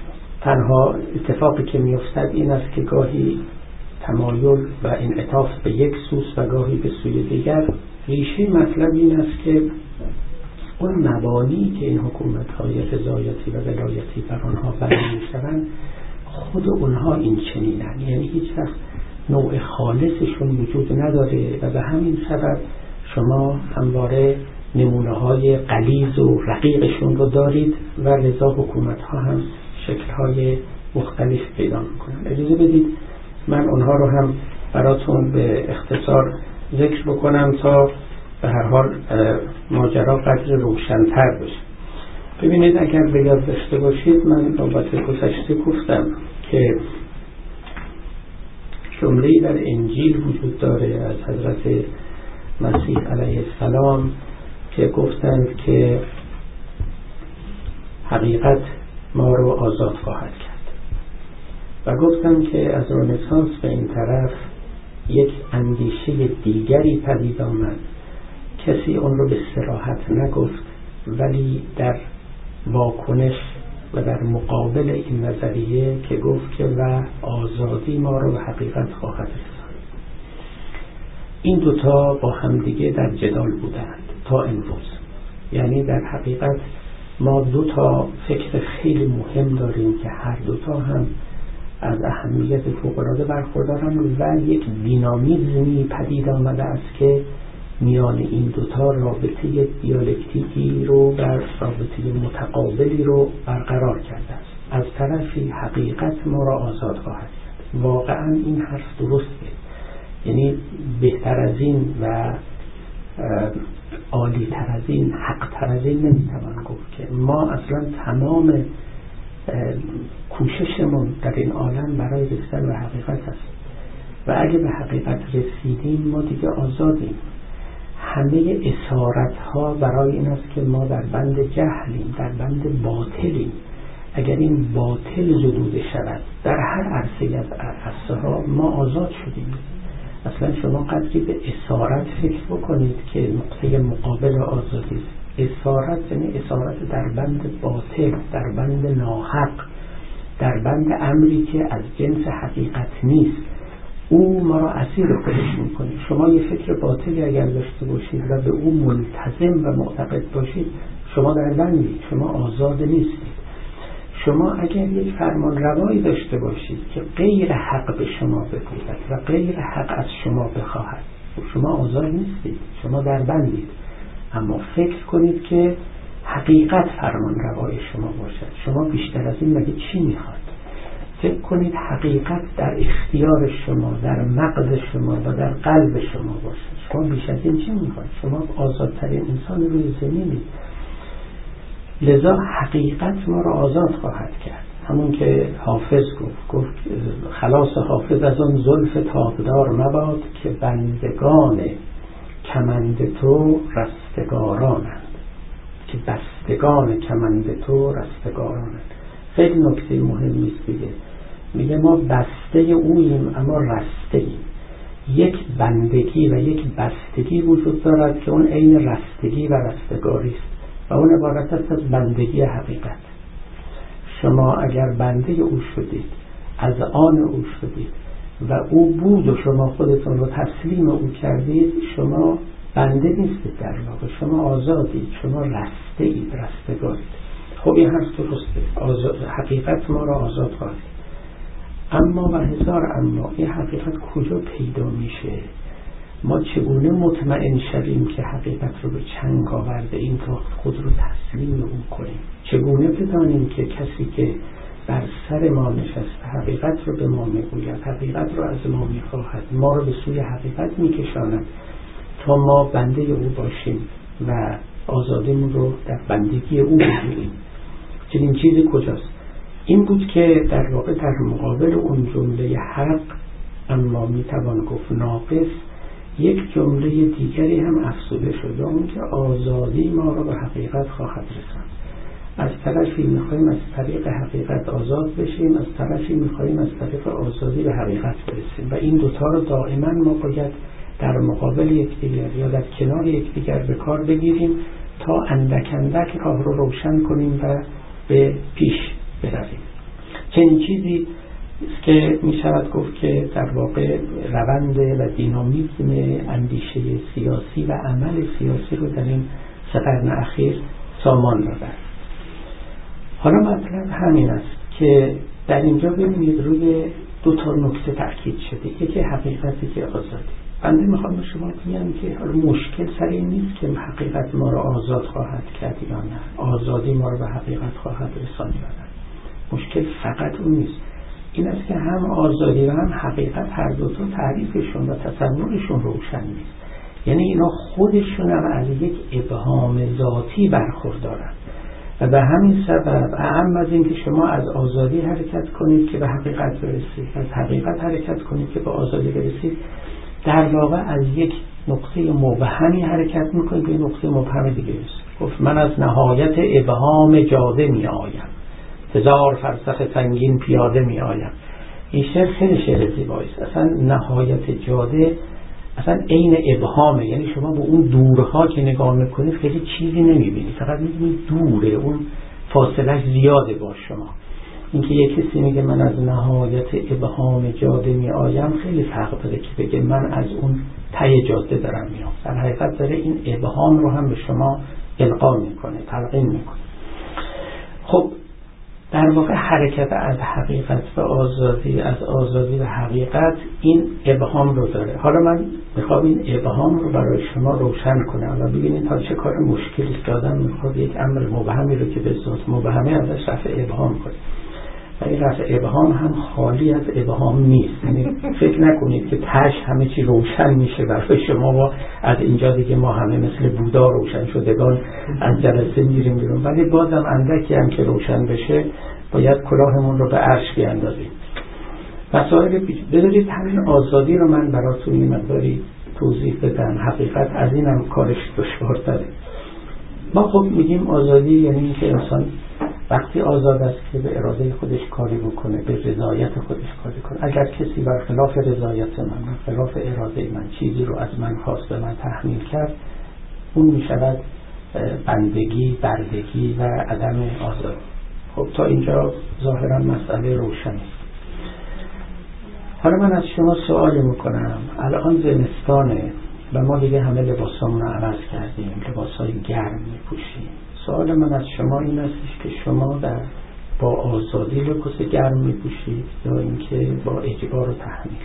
تنها اتفاقی که میافتد این است که گاهی تمایل و انعطاف به یک سوست و گاهی به سوی دیگر. ریشه مطلب این است که اون مبانی که این حکومت‌های رضایتی و ولایتی بر آنها بنا می‌شوند خود اونها این چنینن، یعنی هیچ وقت نوع خالصشون وجود نداره و به همین سبب شما همواره نمونه‌های غلیظ و رقیقشون رو دارید و لذا حکومت‌ها هم شکل‌های مختلف پیدا می‌کنن. اجازه بدید من اونها رو هم براتون به اختصار ذکر بکنم تا به هر حال ماجرا قدر روشن‌تر بشه. ببینید اگر به یاد داشته باشید من نوبت گذشته گفتم که جمله‌ای در انجیل وجود داره از حضرت مسیح علیه السلام که گفتند که حقیقت ما رو آزاد خواهد کرد و گفتم که از رنسانس به این طرف یک اندیشه دیگری پدید آمد. کسی اون رو به صراحت نگفت ولی در واکنش و در مقابل این نظریه که گفت که و آزادی ما رو به حقیقت خواهد رساند. این دوتا با همدیگه در جدال بودند تا امروز. یعنی در حقیقت ما دوتا فکر خیلی مهم داریم که هر دوتا هم از اهمیت فوق‌العاده برخوردارند و یک دینامیزمی پدید آمده است که میان این دوتا رابطه دیالکتیکی رو و رابطه متقابلی رو برقرار کرده است. از طرفی حقیقت ما را آزاد خواهد کرد. واقعا این حرف درسته، یعنی بهتر از این و عالی تر از این، حق تر از این نمیتوان گفت که ما اصلا تمام کوششمون در این عالم برای رسیدن به حقیقت است و اگه به حقیقت رسیدیم ما دیگه آزادیم. همه اسارت ها برای این است که ما در بند جهلیم، در بند باطلیم. اگر این باطل زدوده شود در هر عرصه از عرصه ها ما آزاد شدیم. اصلا شما قدری به اسارت فکر بکنید که نقطه مقابل آزادی است. اسارت یعنی اسارت در بند باطل، در بند ناحق، در بند امری که از جنس حقیقت نیست. او ما را اسیر خودش میکنه. شما یه فکر باطلی اگر داشته باشید و به او ملتزم و معتقد باشید شما در بندید، شما آزاد نیستید. شما اگر یک فرمان روایی داشته باشید که غیر حق به شما بگوید و غیر حق از شما بخواهد شما آزاد نیستید، شما در بندید. اما فکر کنید که حقیقت فرمان روای شما باشد. شما بیشتر از این مگه چی میخواد؟ فکر کنید حقیقت در اختیار شما، در مغز شما و در قلب شما باشد. شما بیش از این چی میخواد؟ شما آزادترین انسان روی زمینید. لذا حقیقت ما را آزاد خواهد کرد. همون که حافظ گفت گفت خلاص حافظ از آن زلف تابدار مباد که بندگان کمند تو رستگارانند، که بستگان کمند تو رستگارانند. خیلی نکته مهمی است دیگه. میگه ما بسته اوییم اما رسته ایم. یک بندگی و یک بستگی وجود دارد که اون عین رستگی و رستگاری است و اون عبارت است از بندگی حقیقت. شما اگر بنده او شدید، از آن او شدید و او بود و شما خودتون رو تسلیم او کردید، شما بنده نیستید، در واقع شما آزادید، شما رسته اید، رستگارید. خب این حرف درسته، حقیقت ما را آزاد خواهد. اما و هزار اما این حقیقت کجا پیدا میشه؟ ما چگونه مطمئن شویم که حقیقت رو به چنگ آورده این تا خود رو تسلیم او کنیم؟ چگونه بدانیم که کسی که بر سر ما نشسته حقیقت رو به ما میگوید، حقیقت رو از ما میخواهد، ما رو به سوی حقیقت میکشاند تا ما بنده او باشیم و آزادیمون رو در بندگی او بگیریم؟ چنین چیزی کجاست؟ این بود که در واقع در مقابل اون جمله حق اما میتوان گفت ناقص، یک جمله دیگری هم افزوده شده، اون که آزادی ما را به حقیقت خواهد رساند. از طرفی میخوایم از طریق حقیقت آزاد بشیم، از طرفی میخوایم از طریق آزادی به حقیقت برسیم و این دوتا رو دائما ما باید در مقابل یکدیگر یا در کنار یکدیگر به کار بگیریم تا اندک اندک راه رو روشن کنیم و به پیش برویم. چنین چیزی است که می شود گفت که در واقع روند و دینامیزم اندیشه سیاسی و عمل سیاسی رو در این سه قرن اخیر سامان داده. حالا مطلب همین است که در اینجا ببینید روی دو تا نکته تاکید شده. یکی حقیقتی که آزادی. بنده میخوام به شما بگم که حالا مشکل سر این نیست که حقیقت ما رو آزاد خواهد کرد یا نه، آزادی ما رو به حقیقت خواهد رساند یا نه. مشکل فقط اون نیست، این است که هم آزادی و هم حقیقت هر دو تا تعریفشون و تصورشون روشن نیست. یعنی اینا خودشون هم از یک ابهام ذاتی برخوردارن و به همین سبب اهم از این که شما از آزادی حرکت کنید که به حقیقت برسید، از حقیقت حرکت کنید که به آزادی برسید، در واقع از یک نقطه مبهمی حرکت میکنید به نقطه مبهم دیگه است. گفت من از نهایت ابهام جاده می آیم، هزار فرسخ سنگین پیاده می آیم. این شعر خیلی شعر زیبایی است. اصلا نهایت جاده اصلا عین ابهامه، یعنی شما به اون دورها که نگاه میکنید خیلی چیزی نمیبینید، فقط میبینید دوره، اون فاصله زیاده با شما. اینکه یک کسی میگه من از نهایت ابهام جاده می آیم خیلی فرق داره که بگه من از اون ته جاده دارم میام. در حقیقت داره این ابهام رو هم به شما القا میکنه، تلقین میکنه. خب در واقع حرکت از حقیقت و آزادی، از آزادی و حقیقت این ابهام رو داره. حالا من میخوام این ابهام رو برای شما روشن کنم و ببینید تا چه کار مشکلی است که آدم میخواد یک امر مبهمی رو که به ذات مبهمه ازش رفع ابهام کنه. و این رفع ابهام هم خالی از ابهام نیست. یعنی فکر نکنید که تش همه چی روشن میشه برای شما و از اینجا دیگه ما همه مثل بودا روشن شدگان از جلسه میریم بیرون، ولی بازم اندکی هم که روشن بشه باید کلاهمون رو به عرش بیاندازیم. مسائل بذارید همین آزادی رو من براتون این مقداری توضیح بدم. حقیقت از این هم کارش دشوارتره. ما خب میگیم آزادی یعنی اینکه انسان وقتی آزاد است که به اراده خودش کاری بکنه، به رضایت خودش کاری کنه. اگر کسی برخلاف رضایت من، برخلاف اراده من چیزی رو از من خواست و من تحمیل کرد، اون میشود بندگی، بردگی و عدم آزادی. خب تا اینجا ظاهرا مسئله روشن است. حالا من از شما سوالی میکنم. الان زمستانه و ما دیگه همه لباسامون رو عوض کردیم، لباسای گرم میپوشیم. سوال من از شما این استش که شما در با آزادی لباس گرم میپوشید یا اینکه با اجبار و تحمیل؟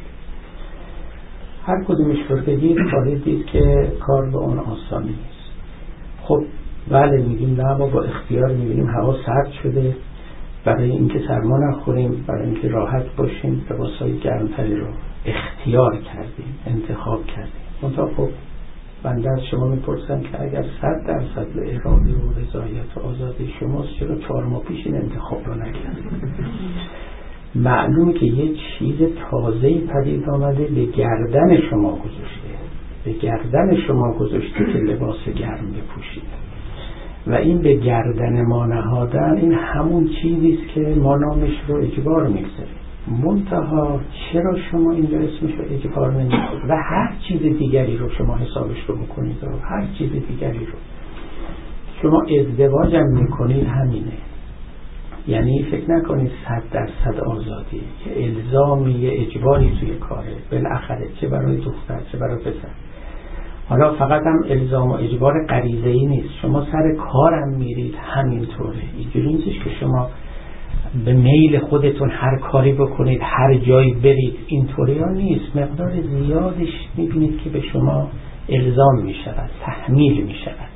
هر کدومش رو بگید خواهید دید که کار به اون آسانی نیست. خب بله میگیم نه، ما با اختیار میبینیم هوا سرد شده، برای اینکه سرما نخوریم، برای اینکه راحت باشیم لباسای گرمتری رو اختیار کردیم، انتخاب کردیم. منتها خب بنده از شما میپرسم که اگر صد درصد به اراده و رضایت و آزادی شماست، چرا چهار ماه پیش این انتخاب رو نکردید؟ معلومه که یه چیز تازه‌ای پدید آمده، به گردن شما گذاشته، به گردن شما گذاشته که لباس گرم بپوشید و این به گردن ما نهادن این همون چیزی است که ما نامش رو اجبار میگذاریم. منتها چرا شما اینجا اسمش رو اجبار نمی‌کنید و هر چیز دیگری رو شما حسابش رو بکنید و هر چیز دیگری رو شما ازدواج هم میکنید همینه. یعنی فکر نکنید صد درصد آزادی که الزامی اجباری توی کاره، بالاخره چه برای دختر چه برای پسر. حالا فقط هم الزام و اجبار غریزه‌ای نیست، شما سر کارم میرید همینطوره. اینجوری نیستش که شما به میل خودتون هر کاری بکنید، هر جایی برید، اینطوری ها نیست. مقدار زیادش میبینید که به شما الزام میشود، تحمیل میشود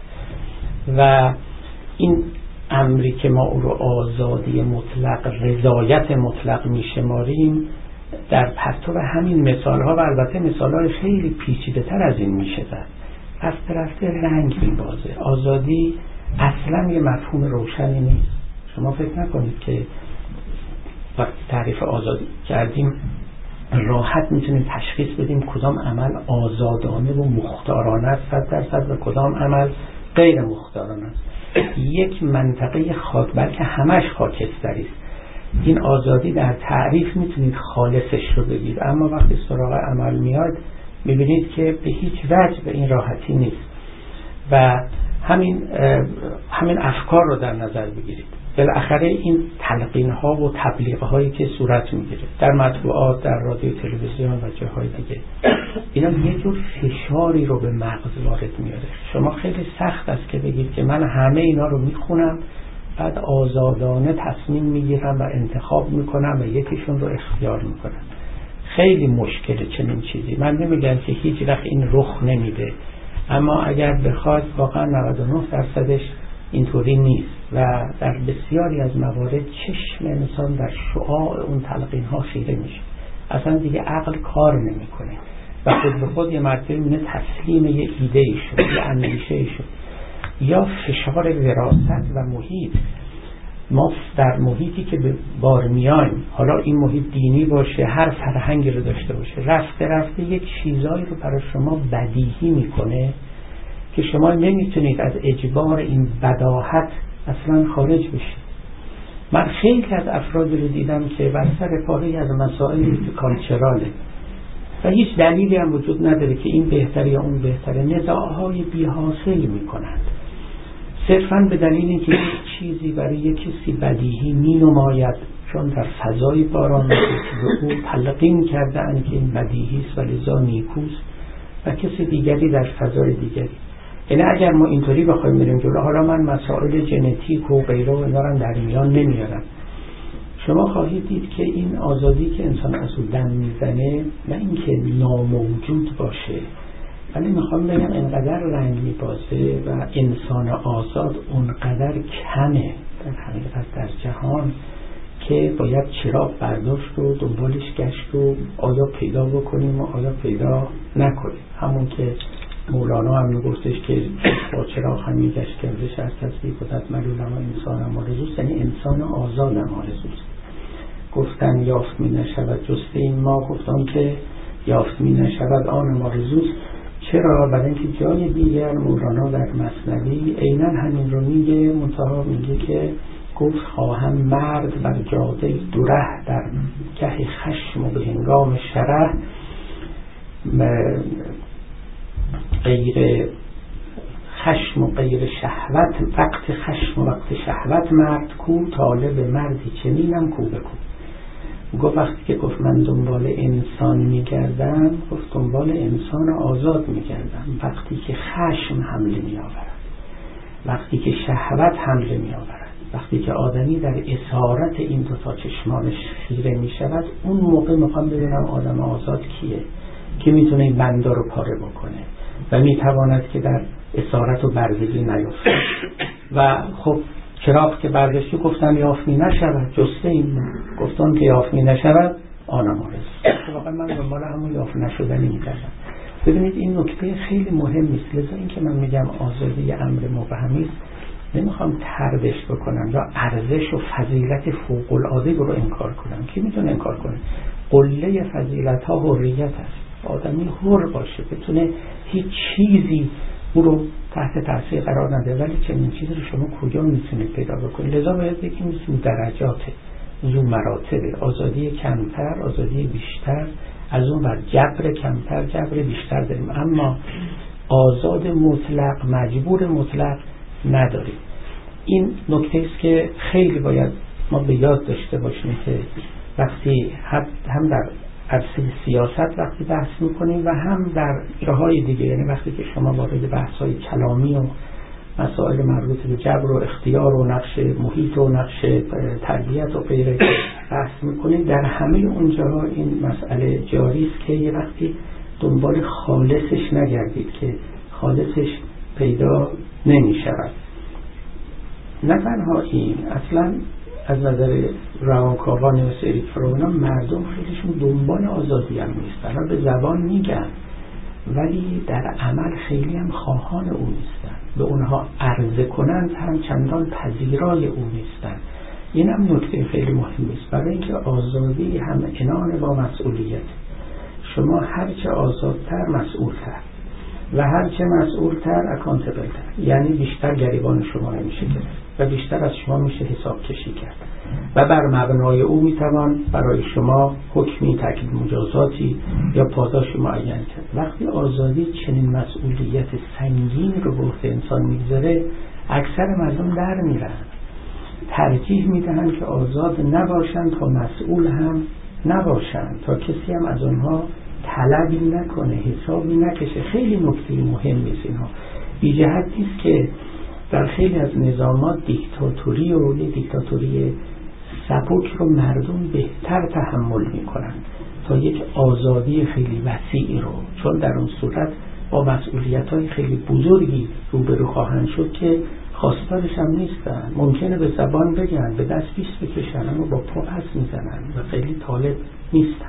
و این امری که ما او رو آزادی مطلق، رضایت مطلق میشماریم، در پرتو همین مثال ها و البته مثال های خیلی پیچیده تر از این میشه زد. رفته رفته رنگ میبازه. آزادی اصلا یه مفهوم روشنی نیست. شما فکر نکنید که وقتی تعریف آزادی کردیم راحت میتونیم تشخیص بدیم کدام عمل آزادانه و مختارانه است صد درصد و کدام عمل غیر مختارانه است. یک منطقه خاک، بلکه همش خاکستری است. این آزادی در تعریف میتونید خالصش رو بگید، اما وقتی سراغ عمل میاد میبینید که به هیچ وجه به این راحتی نیست و همین همین افکار رو در نظر بگیرید. بالاخره این تلقین ها و تبلیغ هایی که صورت میگیره در مطبوعات، در رادیو، تلویزیون و جاهای دیگه، اینا یه جور فشاری رو به مغز وارد میاره. شما خیلی سخت است که بگید که من همه اینا رو میخونم بعد آزادانه تصمیم میگیرم و انتخاب میکنم و یکیشون رو اختیار میکنم. خیلی مشکله چنین چیزی. من نمیگم که هیچ وقت این رخ نمیده، اما اگر بخواد واقعا نود و نه درصدش اینطوری نیست و در بسیاری از موارد چشم انسان در شعاع اون تلقین ها خیره میشه، اصلا دیگه عقل کار نمیکنه و خود به خود یه مرتبه میونه تسلیم یه ایده ای شد، یه اندیشه ای شد. یا فشار وراثت و محیط. ما در محیطی که به بار میایم، حالا این محیط دینی باشه، هر فرهنگی رو داشته باشه، رفته رفته یک چیزایی رو برای شما بدیهی میکنه که شما نمیتونید از اجبار این بداهت اصلا خارج بشید. من خیلی از افرادی رو دیدم که بر سر پاره از مسائل کالچراله و هیچ دلیلی هم وجود نداره که این بهتره یا اون بهتره، نزاعهای بی‌حاصل میکنند صرفاً به دلیل اینکه یک چیزی برای یک کسی بدیهی می نماید، چون در فضای باران به او تلقین کردن که این بدیهی است و لذا نیکوست و کسی دیگری در فضای دیگری. یعنی اگر ما اینطوری بخوایم بریم جلو، حالا من مسائل ژنتیک و غیره و اینا رو در میان نمیارم، شما خواهید دید که این آزادی که انسان از او دم میزنه نه اینکه ناموجود باشه، ولی میخوام بگم اینقدر رنگ میبازه و انسان آزاد اونقدر کمه در حقیقت در جهان که باید چراغ برداشت و دنبالش گشت و آیا پیدا بکنیم و آیا پیدا نکنیم. همون که مولانا هم میگفتش که با چراغ هم میگشت که ازش از تصویق بودت ملولم انسان هم آرزوست، یعنی انسان آزاد هم آرزوست. گفتن یافت می نشود جسته این ما، گفتن که یافت می نشود آن هم آرزوست. چرا؟ برای اینکه جای دیگر مولانا در مثنوی عیناً همین رو میگه، منتها میگه که گفت خواهم مرد بر جاده دوره در گه خشم و به هنگام شرح غیر خشم و غیر شهوت، وقت خشم و وقت شهوت مرد کو، طالب مردی چنینم کو بکو. گفت وقتی که گفت من دنبال انسان میگردم، گفت دنبال انسان آزاد میگردم. وقتی که خشم حمله میآورد، وقتی که شهوت حمله میآورد، وقتی که آدمی در اسارت این دو تا چشمانش خیره میشود، اون موقع میخوام ببینم آدم آزاد کیه که میتونه این بندا رو پاره بکنه و میتواند که در اسارت و بردگی نیفته. و خب چراغ که برداشتی گفتن یافت می نشود جسته این، گفتن که یافت می نشود آنم آرزوست. واقعا من دنبال همون یافت نشدنی میکردم. ببینید این نکته خیلی مهم است. لذا این که من میگم آزادی امر مبهمی است، نمیخوام طردش بکنم یا ارزش و فضیلت فوق العاده رو انکار کنم. کی میتونه انکار کنه؟ قله فضیلت ها حریت است. آدمی حر باشه، بتونه هیچ چیزی او رو تحت تاثیر قرار نده. ولی چنین چیزی رو شما کجا میتونید پیدا بکنید؟ لذا باید بگیم زو درجاته، زو مراتبه، آزادی کمتر، آزادی بیشتر، از اون بر جبر کمتر، جبر بیشتر داریم، اما آزاد مطلق، مجبور مطلق نداریم. این نکته است که خیلی باید ما به یاد داشته باشیم که وقتی هم در عرصه سیاست وقتی بحث میکنیم و هم در جاهای دیگه، یعنی وقتی که شما وارد بحث‌های کلامی و مسائل مربوط به جبر و اختیار و نقش محیط و نقش تربیت و غیره بحث میکنید، در همه اونجاها این مسئله جاری است که یه وقتی دنبال خالصش نگردید که خالصش پیدا نمیشود. نه تنها این، اصلا از نظر روانکاوان مثل اریک فروم، مردم خیلیشون دنبال آزادی هم نیستن، به زبان میگن ولی در عمل خیلی هم خواهان او نیستن، به اونها عرضه کنند هم چندان پذیرای او نیستن. این هم نکته خیلی مهم است، برای اینکه آزادی هم عنان با مسئولیت. شما هرچه آزادتر مسئولتر و هرچه مسئولتر اکانتبلتر، یعنی بیشتر گریبان شما نمیشه گرفت. و بیشتر از شما میشه حساب کشی کرد و بر مبنای او میتوان برای شما حکمی، تکلیف مجازاتی یا پاداشی معین کرد. وقتی آزادی چنین مسئولیت سنگین رو به عهده انسان میگذاره، اکثر مردم در میرن، ترجیح میدهن که آزاد نباشن تا مسئول هم نباشن، تا کسی هم از آنها طلبی نکنه، حسابی نکشه. خیلی نکته مهمی است اینها. بی جهت نیست که در خیلی از نظامات دیکتاتوری و یه دیکتاتوری سبک رو مردم بهتر تحمل میکنن تا یک آزادی خیلی وسیعی رو، چون در اون صورت با مسئولیت‌های خیلی بزرگی روبرو خواهند شد که خواستارش هم نیستن. ممکنه به زبان بگن، به دست پیش بکشن، اما با پا پس میزنن و خیلی طالب نیستن.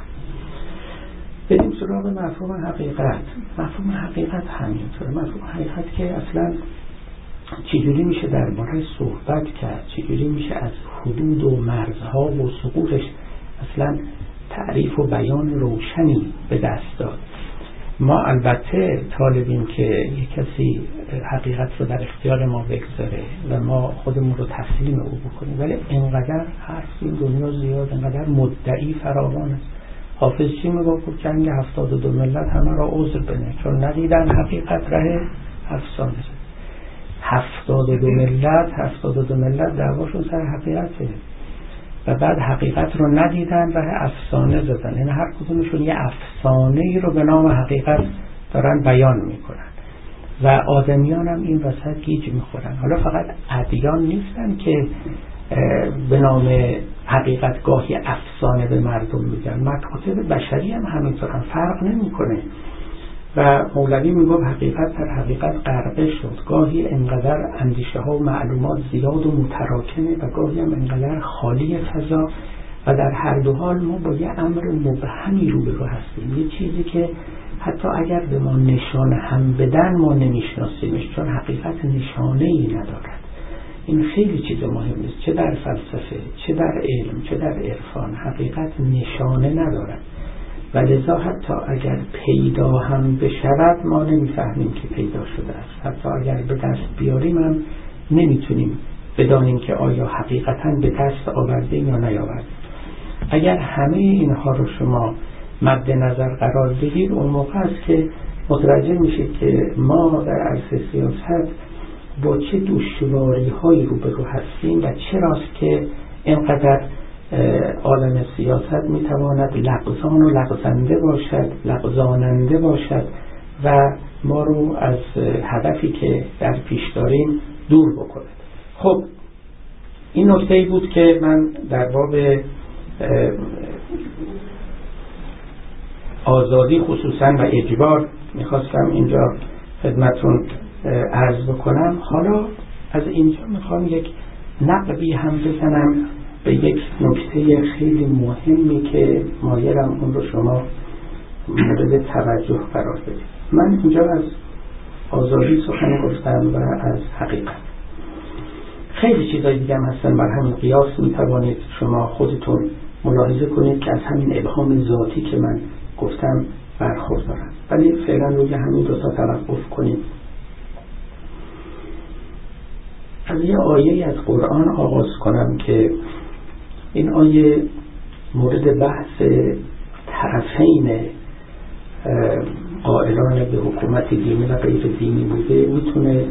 بریم سراغ مفهوم حقیقت. مفهوم حقیقت همینطوره. مفهوم حقیقت که اصلا چجوری میشه در مورد صحبت کرد، چجوری میشه از حدود و مرزها و سقوطش اصلا تعریف و بیان روشنی به دست داد. ما البته طالبیم که یک کسی حقیقت رو در اختیار ما بگذاره و ما خودمون رو تسلیم او بکنیم، ولی اینقدر حرف این دنیا زیاد، اینقدر مدعی فراوان است. حافظ چی میگفت؟ جنگ هفتاد و دو ملت همه را عذر بده چون ندیدن حقیقت ره افسانه. هفتاد و دو ملت هفتاد و دو ملت دعواشون سر حقیقته و بعد حقیقت رو ندیدن و افسانه زدن. این هر کدومشون یه افسانه ای رو به نام حقیقت دارن بیان میکنن و آدمیان هم این وسط گیج میخورن. حالا فقط ادیان نیستن که به نام حقیقت گاهی افسانه به مردم میگن، مکاتب بشری هم همینطورن، فرق نمیکنه. و مولوی میگفت حقیقت در حقیقت غرقه شد. گاهی انقدر اندیشه ها و معلومات زیاد و متراکمه و گاهی هم انقدر خالی فضا و در هر دو حال ما با یه امر مبهمی روبرو هستیم، یه چیزی که حتی اگر به ما نشانه هم بدن ما نمیشناسیمش، چون حقیقت نشانه ای ندارد. این خیلی چیز مهمی است، چه در فلسفه، چه در علم، چه در عرفان. حقیقت نشانه ندارد و لذا حتی اگر پیدا هم بشود ما نمیفهمیم که پیدا شده است. حتی اگر به دست بیاریم هم نمیتونیم بدانیم که آیا حقیقتا به دست آورده یا نیاورده. اگر همه اینها رو شما مد نظر قرار بدید، اون موقع است که متوجه میشید که ما در عرصه سیاست با چه دشواری هایی روبرو هستیم و چراست که اینقدر عالم سیاست میتواند لغزان و لغزنده باشد، لغزاننده باشد و ما رو از هدفی که در پیش داریم دور بکند. خب این نکته‌ای بود که من در باب آزادی خصوصا و اجبار میخواستم اینجا خدمتون عرض بکنم. حالا از اینجا میخوام یک نقبی هم بزنم به یک نکته خیلی مهمی که مایلم اون رو شما مورد توجه قرار بدید. من اینجا از آزادی سخن گفتم و از حقیقت. خیلی چیزای دیگه هم هستن، بر همین قیاس میتوانید شما خودتون ملاحظه کنید که از همین ابهام ذاتی که من گفتم برخوردارن، ولی فعلا روی همین دو تا توقف کنید. از یه آیه از قرآن آغاز کنم که این آیه مورد بحث طرفین قائلان به حکومت دینی و غیر دینی بوده، میتونه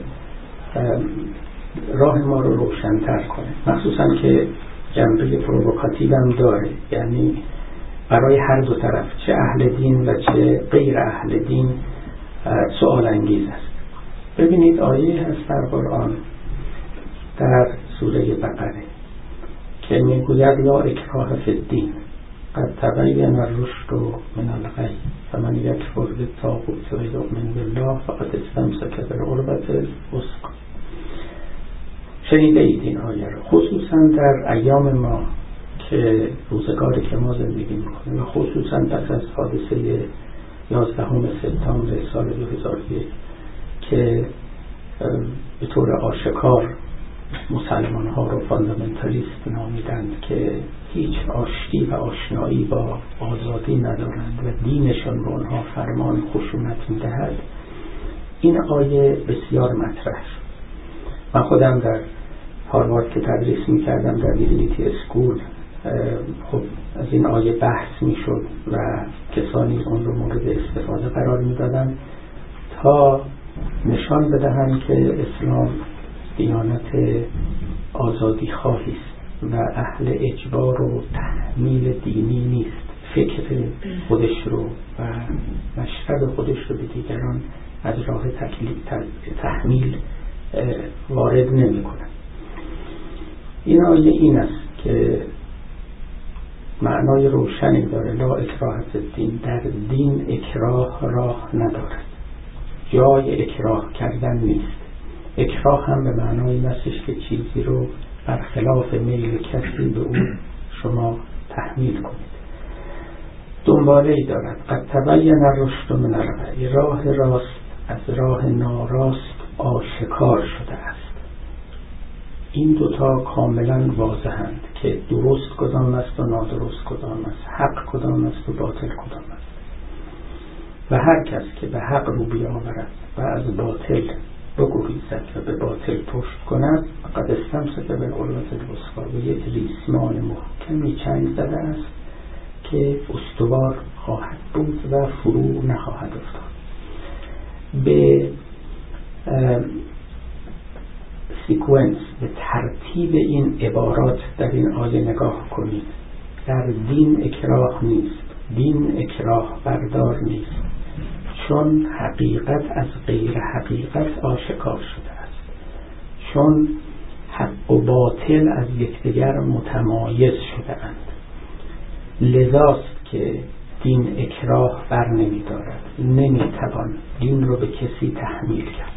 راه ما رو روشن‌تر کنه، مخصوصا که جنبه پرووکاتیو هم داره، یعنی برای هر دو طرف، چه اهل دین و چه غیر اهل دین، سوال انگیز است. ببینید آیه هست در قرآن در سوره بقره که میگوید لا اکراه فی الدین قد تبین الرشد من الغی فمن یکفر بالطاغوت و یؤمن بالله فقد استمسک بالعروة الوثقی. شنیده اید این آیه رو، خصوصا در ایام ما که روزگاری که ما زندگی میکنیم و خصوصا پس از حادثه یازدهم سپتامبر سال دو هزار و یک که به طور آشکار مسلمان ها رو فاندامنتالیست نامیدند که هیچ آشتی و آشنایی با آزادی ندارند و دینشان به آنها فرمان خشونت میدهد. این آیه بسیار مطرح شد. من خودم در هاروارد که تدریس میکردم در دیوینیتی اسکول، خب از این آیه بحث میشد و کسانی اون رو مورد استفاده قرار میدادن تا نشان بدهند که اسلام دیانت آزادی خواهی است و اهل اجبار و تحمیل دینی نیست. فکر خودش رو و مشرب خودش رو به دیگران از راه تحمیل وارد نمی کنن. این آیه این است که معنای روشنی داره. لا اکراه فی الدین، در دین اکراه راه ندارد، جای اکراه کردن نیست. اکراه هم به معنای نستش که چیزی رو برخلاف میل کسی به او شما تحمیل کنید. دنباله ای دارد. قد تبین الرشد من الغی، راه راست از راه ناراست آشکار شده است. این دوتا کاملا واضحند که درست کدام است و نادرست کدام است، حق کدام است و باطل کدام است. و هر کس که به حق رو بیاورد و از باطل بگریزد و به باطل پشت کند، قد استمسک بالعروة الوثقی، و یک ریسمان محکمی چنگ زده است که استوار خواهد بود و فرو نخواهد افتاد. به سیکونس، به ترتیب این عبارات در این آیه نگاه کنید. در دین اکراه نیست، دین اکراه بردار نیست، چون حقیقت از غیر حقیقت آشکار شده است، چون حق و باطل از یکدیگر متمایز شده اند. لذاست که دین اکراه بر نمی دارد، نمی توان دین رو به کسی تحمیل کرد.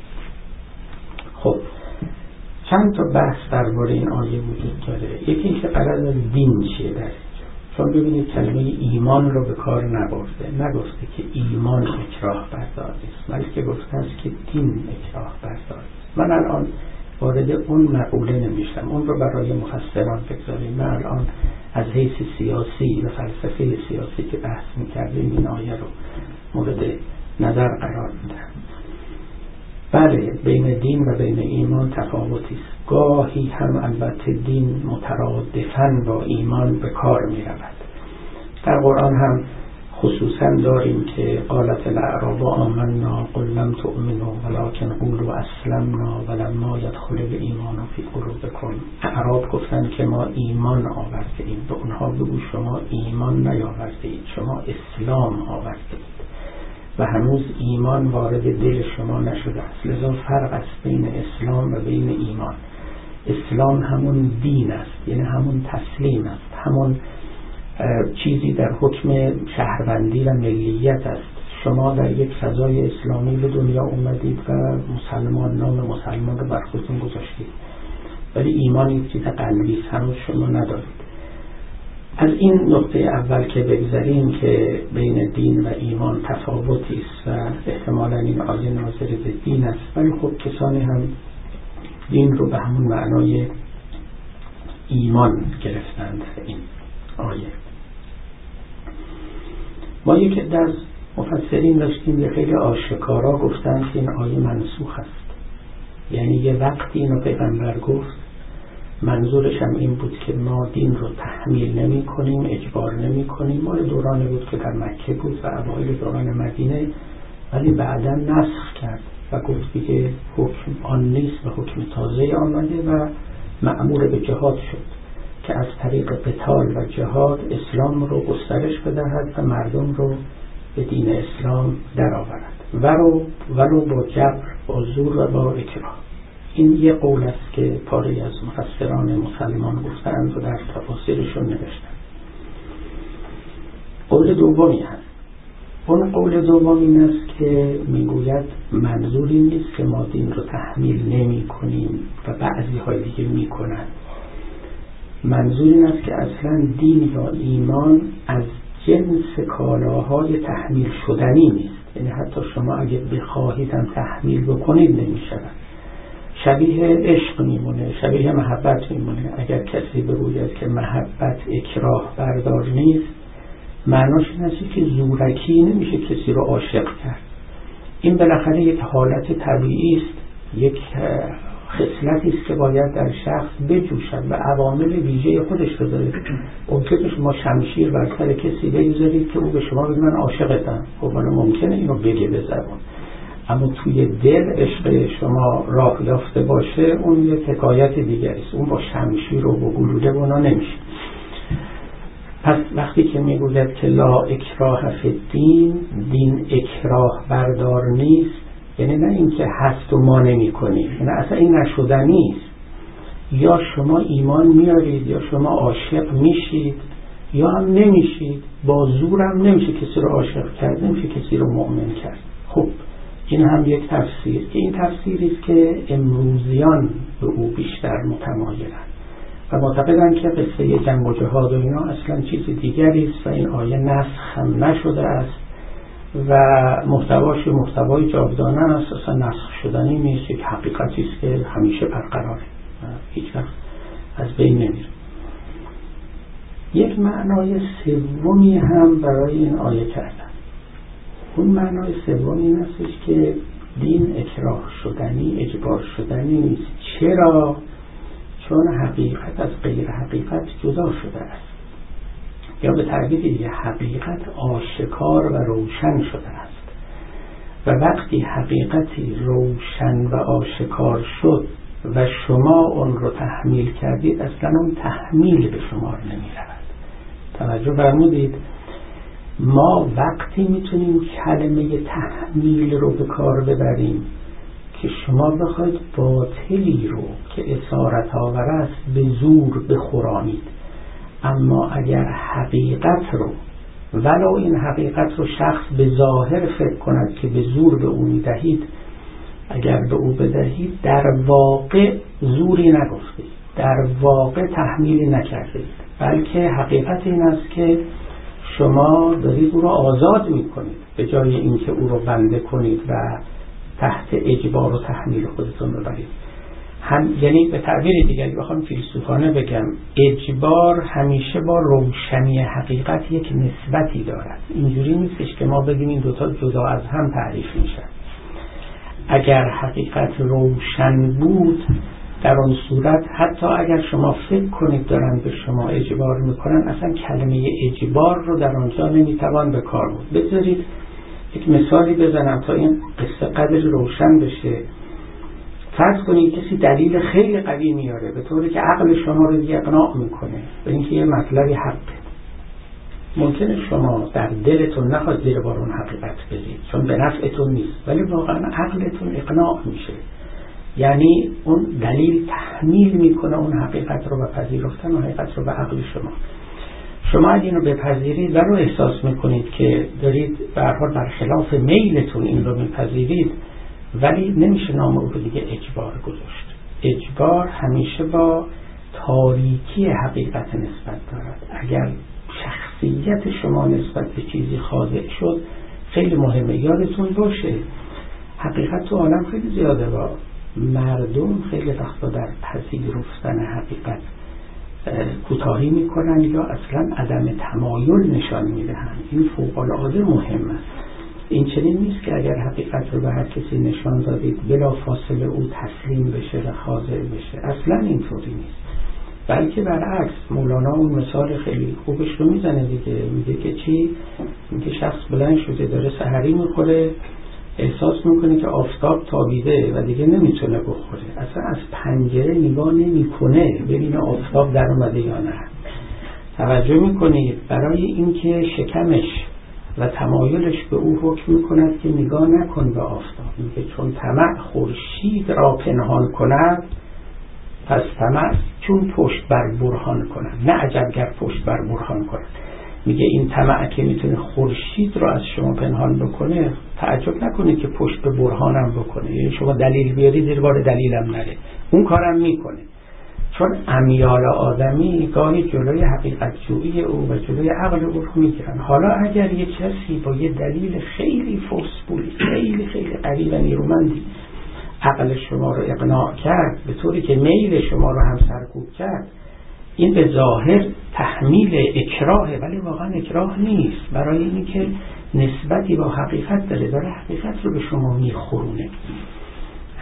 خب چند تا بحث درباره این آیه وجود داره. یکی اینکه قرار از دین چیه در اینجا، چون ببینید کلمه ایمان رو به کار نبرده، نگفته که ایمان اکراه بردار است، بلکه گفته است که دین اکراه بردار است. من الان وارد اون مقوله نمیشم، اون رو برای مفسران بگذاریم. من الان از حیث سیاسی و فلسفه سیاسی که بحث میکردیم این آیه رو مورد نظر قرار میدم. بله، بین دین و بین ایمان تفاوتی است. گاهی هم البته دین مترادفاً با ایمان به کار می رود. در قرآن هم خصوصاً داریم که قالت الاعراب آمنا قل لم تؤمنوا ولکن قولوا اسلمنا ولما يدخل الایمان فی قلوبکم. اعراب گفتن که ما ایمان آورده ایم. به اونها بگو شما ایمان نیاورده اید، شما اسلام آورده اید و هنوز ایمان وارد دل شما نشده است. لذا فرق است بین اسلام و بین ایمان. اسلام همون دین است، یعنی همون تسلیم است، همون چیزی در حکم شهروندی و ملیت است. شما در یک فضای اسلامی به دنیا اومدید و مسلمان، نام مسلمان رو بر خودتون گذاشتید، ولی ایمان یک چیز قلبی است، هنوز شما ندارید. از این نقطه اول که بگذاریم که بین دین و ایمان تفاوتی است و احتمالاً این آیه ناظر به دین است، ولی خب کسانی هم دین رو به همون معنای ایمان گرفتند. این آیه ما یک عده از مفسرین داشتیم که خیلی آشکارا گفتند که این آیه منسوخ است، یعنی یه وقتی اینو پیغمبر گفت منظورش هم این بود که ما دین رو تحمیل نمی کنیم، اجبار نمی کنیم. مال دورانی بود که در مکه بود و اوایل دوران مدینه، ولی بعدا نسخ کرد و گفت دیگه حکم آن نیست و حکم تازه آمده و مأمور به جهاد شد که از طریق قتال و جهاد اسلام رو گسترش بدهد و مردم رو به دین اسلام درآورد، ولو ولو با جبر، با زور و با اکراه. این یه قول است که پاره از مفسران مسلمان گفتند و در تفاسیرشون نوشتند. قول دومی هست. اون قول دوم این است که میگوید منظور این نیست که ما دین رو تحمیل نمی کنیم و بعضی های دیگه می کنند. منظور این است که اصلا دین یا ایمان از جنس کالاهای تحمیل شدنی نیست، یعنی حتی شما اگه بخواهید هم تحمیل بکنید نمی شود. شبیه عشق میمونه، شبیه محبت میمونه. اگر کسی بگوید که محبت اکراه بردار نیست، معناش این است که زورکی نمیشه کسی رو عاشق کرد. این بالاخره یک حالت طبیعی است، یک خصلتی است که باید در شخص بجوشد و عوامل ویژه خودش رو داره. ممکنه شما شمشیر بر سر کسی بگذارید که او به شما بگه من عاشقتم، خب ممکنه اینو بگه به زبان، اما توی دل عشق شما راه یافته باشه، اون یه حکایت دیگری است. اون با شمشیر و با گلوله بنا نمیشه. پس وقتی که میگوید که لا اکراه فی الدین، دین اکراه بردار نیست، یعنی نه اینکه هست و ما نمی کنیم، یعنی اصلا این نشدنی است. یا شما ایمان میارید یا شما عاشق میشید یا هم نمیشید. با زور هم نمیشه کسی رو عاشق کرد، نمیشه کسی رو مؤمن کرد. خب این هم یک تفسیر که این تفسیری است که امروزیان به او بیشتر متمایلند و معتقدند که قصه جنگ و جهاد و اینا اصلا چیز دیگری است و این آیه نسخ هم نشده است و محتواش محتوای جاودانه است، اصلا نسخ شدنی نیست، یک حقیقتی است که همیشه برقراره، هیچ وقت از بین نمیره. یک معنای سومی هم برای این آیه کردن. اون معنای سوم این استش که دین اکراه شدنی، اجبار شدنی نیست. چرا؟ چون حقیقت از غیر حقیقت جدا شده است، یا به تعبیر دیگه حقیقت آشکار و روشن شده است و وقتی حقیقتی روشن و آشکار شد و شما اون رو تحمیل کردید، اصلا اون تحمیل به شما نمی رود. توجه فرمودید؟ ما وقتی میتونیم کلمه تحمیل رو به کار ببریم که شما بخواید باطلی رو که اسارت آور است به زور بخورانید، اما اگر حقیقت رو ولو این حقیقت رو شخص به ظاهر فکر کند که به زور به او میدهید، اگر به او بدهید در واقع زوری نگفتید، در واقع تحمیلی نکردید، بلکه حقیقت این است که شما دارید او رو آزاد میکنید به جای اینکه او رو بنده کنید و تحت اجبار و تحمیل خودتون ببرید. هم یعنی به تعبیر دیگری بخوام فیلسوفانه بگم، اجبار همیشه با روشنی حقیقت یک نسبتی دارد. اینجوری نیستش که ما بگیم این دوتا جدا از هم تعریف میشن. اگر حقیقت روشن بود، در اون صورت حتی اگر شما فکر کنید دارن به شما اجبار میکنن، اصلا کلمه اجبار رو در آنجا نمیتوان به کار بود. بذارید یک مثالی بزنم تا این قصه قدر روشن بشه. فرض کنید کسی دلیل خیلی قوی میاره به طوری که عقل شما رو دیگه اقناع میکنه به اینکه یه مطلبی حقه. ممکنه شما در دلتون نخواد زیر بار اون حقیقت برید چون به نفعتون نیست، ولی واقعا عقلتون اقناع میشه، یعنی اون دلیل تحمیل میکنه اون حقیقت رو به پذیرفتن و حقیقت رو به عقل شما. شما اگه اینو بپذیرید و رو احساس میکنید که دارید به هر حال برخلاف میلتون این رو میپذیرید، ولی نمیشه نام او رو دیگه اجبار گذاشت. اجبار همیشه با تاریکی حقیقت نسبت دارد. اگر شخصیت شما نسبت به چیزی خاضع شد، خیلی مهمه یادتون باشه حقیقت تو عالم خیلی زیاده و مردم خیلی وقتا در پذیرفتن حقیقت کوتاهی میکنن یا اصلا عدم تمایل نشان میدهند. این فوق‌العاده مهمه. این چنین نیست که اگر حقیقت رو به هر کسی نشان دادید بلا فاصله او تسلیم بشه و خاضع بشه، اصلا اینطوری نیست، بلکه برعکس. مولانا اون مثال خیلی خوبش رو میزنه دیگه، میگه که چی؟ میگه شخص بلند شده داره سحری میخوره، احساس میکنه که آفتاب تابیده و دیگه نمیتونه بخوره، اصلا از پنجره نگاه نمیکنه ببینه آفتاب در اومده یا نه. توجه میکنید؟ برای اینکه شکمش و تمایلش به او حکم میکند که نگاه نکن به آفتاب. میگه چون طمع خورشید را پنهان کند، پس طمع چون پشت بر برهان کند. نه عجب گر پشت بر برهان کند. میگه این طمع که میتونه خورشید رو از شما پنهان بکنه، تعجب نکنید که پشت به برهانم بکنه. یعنی شما دلیل بیاری زیر بار دلیلم نره، اون کارم میکنه. چون امیال آدمی گاهی جلوی حقیقت جویی او و جلوی عقل او رو میگیرن. حالا اگر یک کسی با یه دلیل خیلی فورسفولی، خیلی خیلی قوی و نیرومندی عقل شما رو اقناع کرد به طوری که میل شما رو هم سرکوب کرد، این به ظاهر تحمیل اکراهه، ولی واقعا اکراه نیست. برای اینکه نسبتی با حقیقت داره، داره حقیقت رو به شما میخورونه.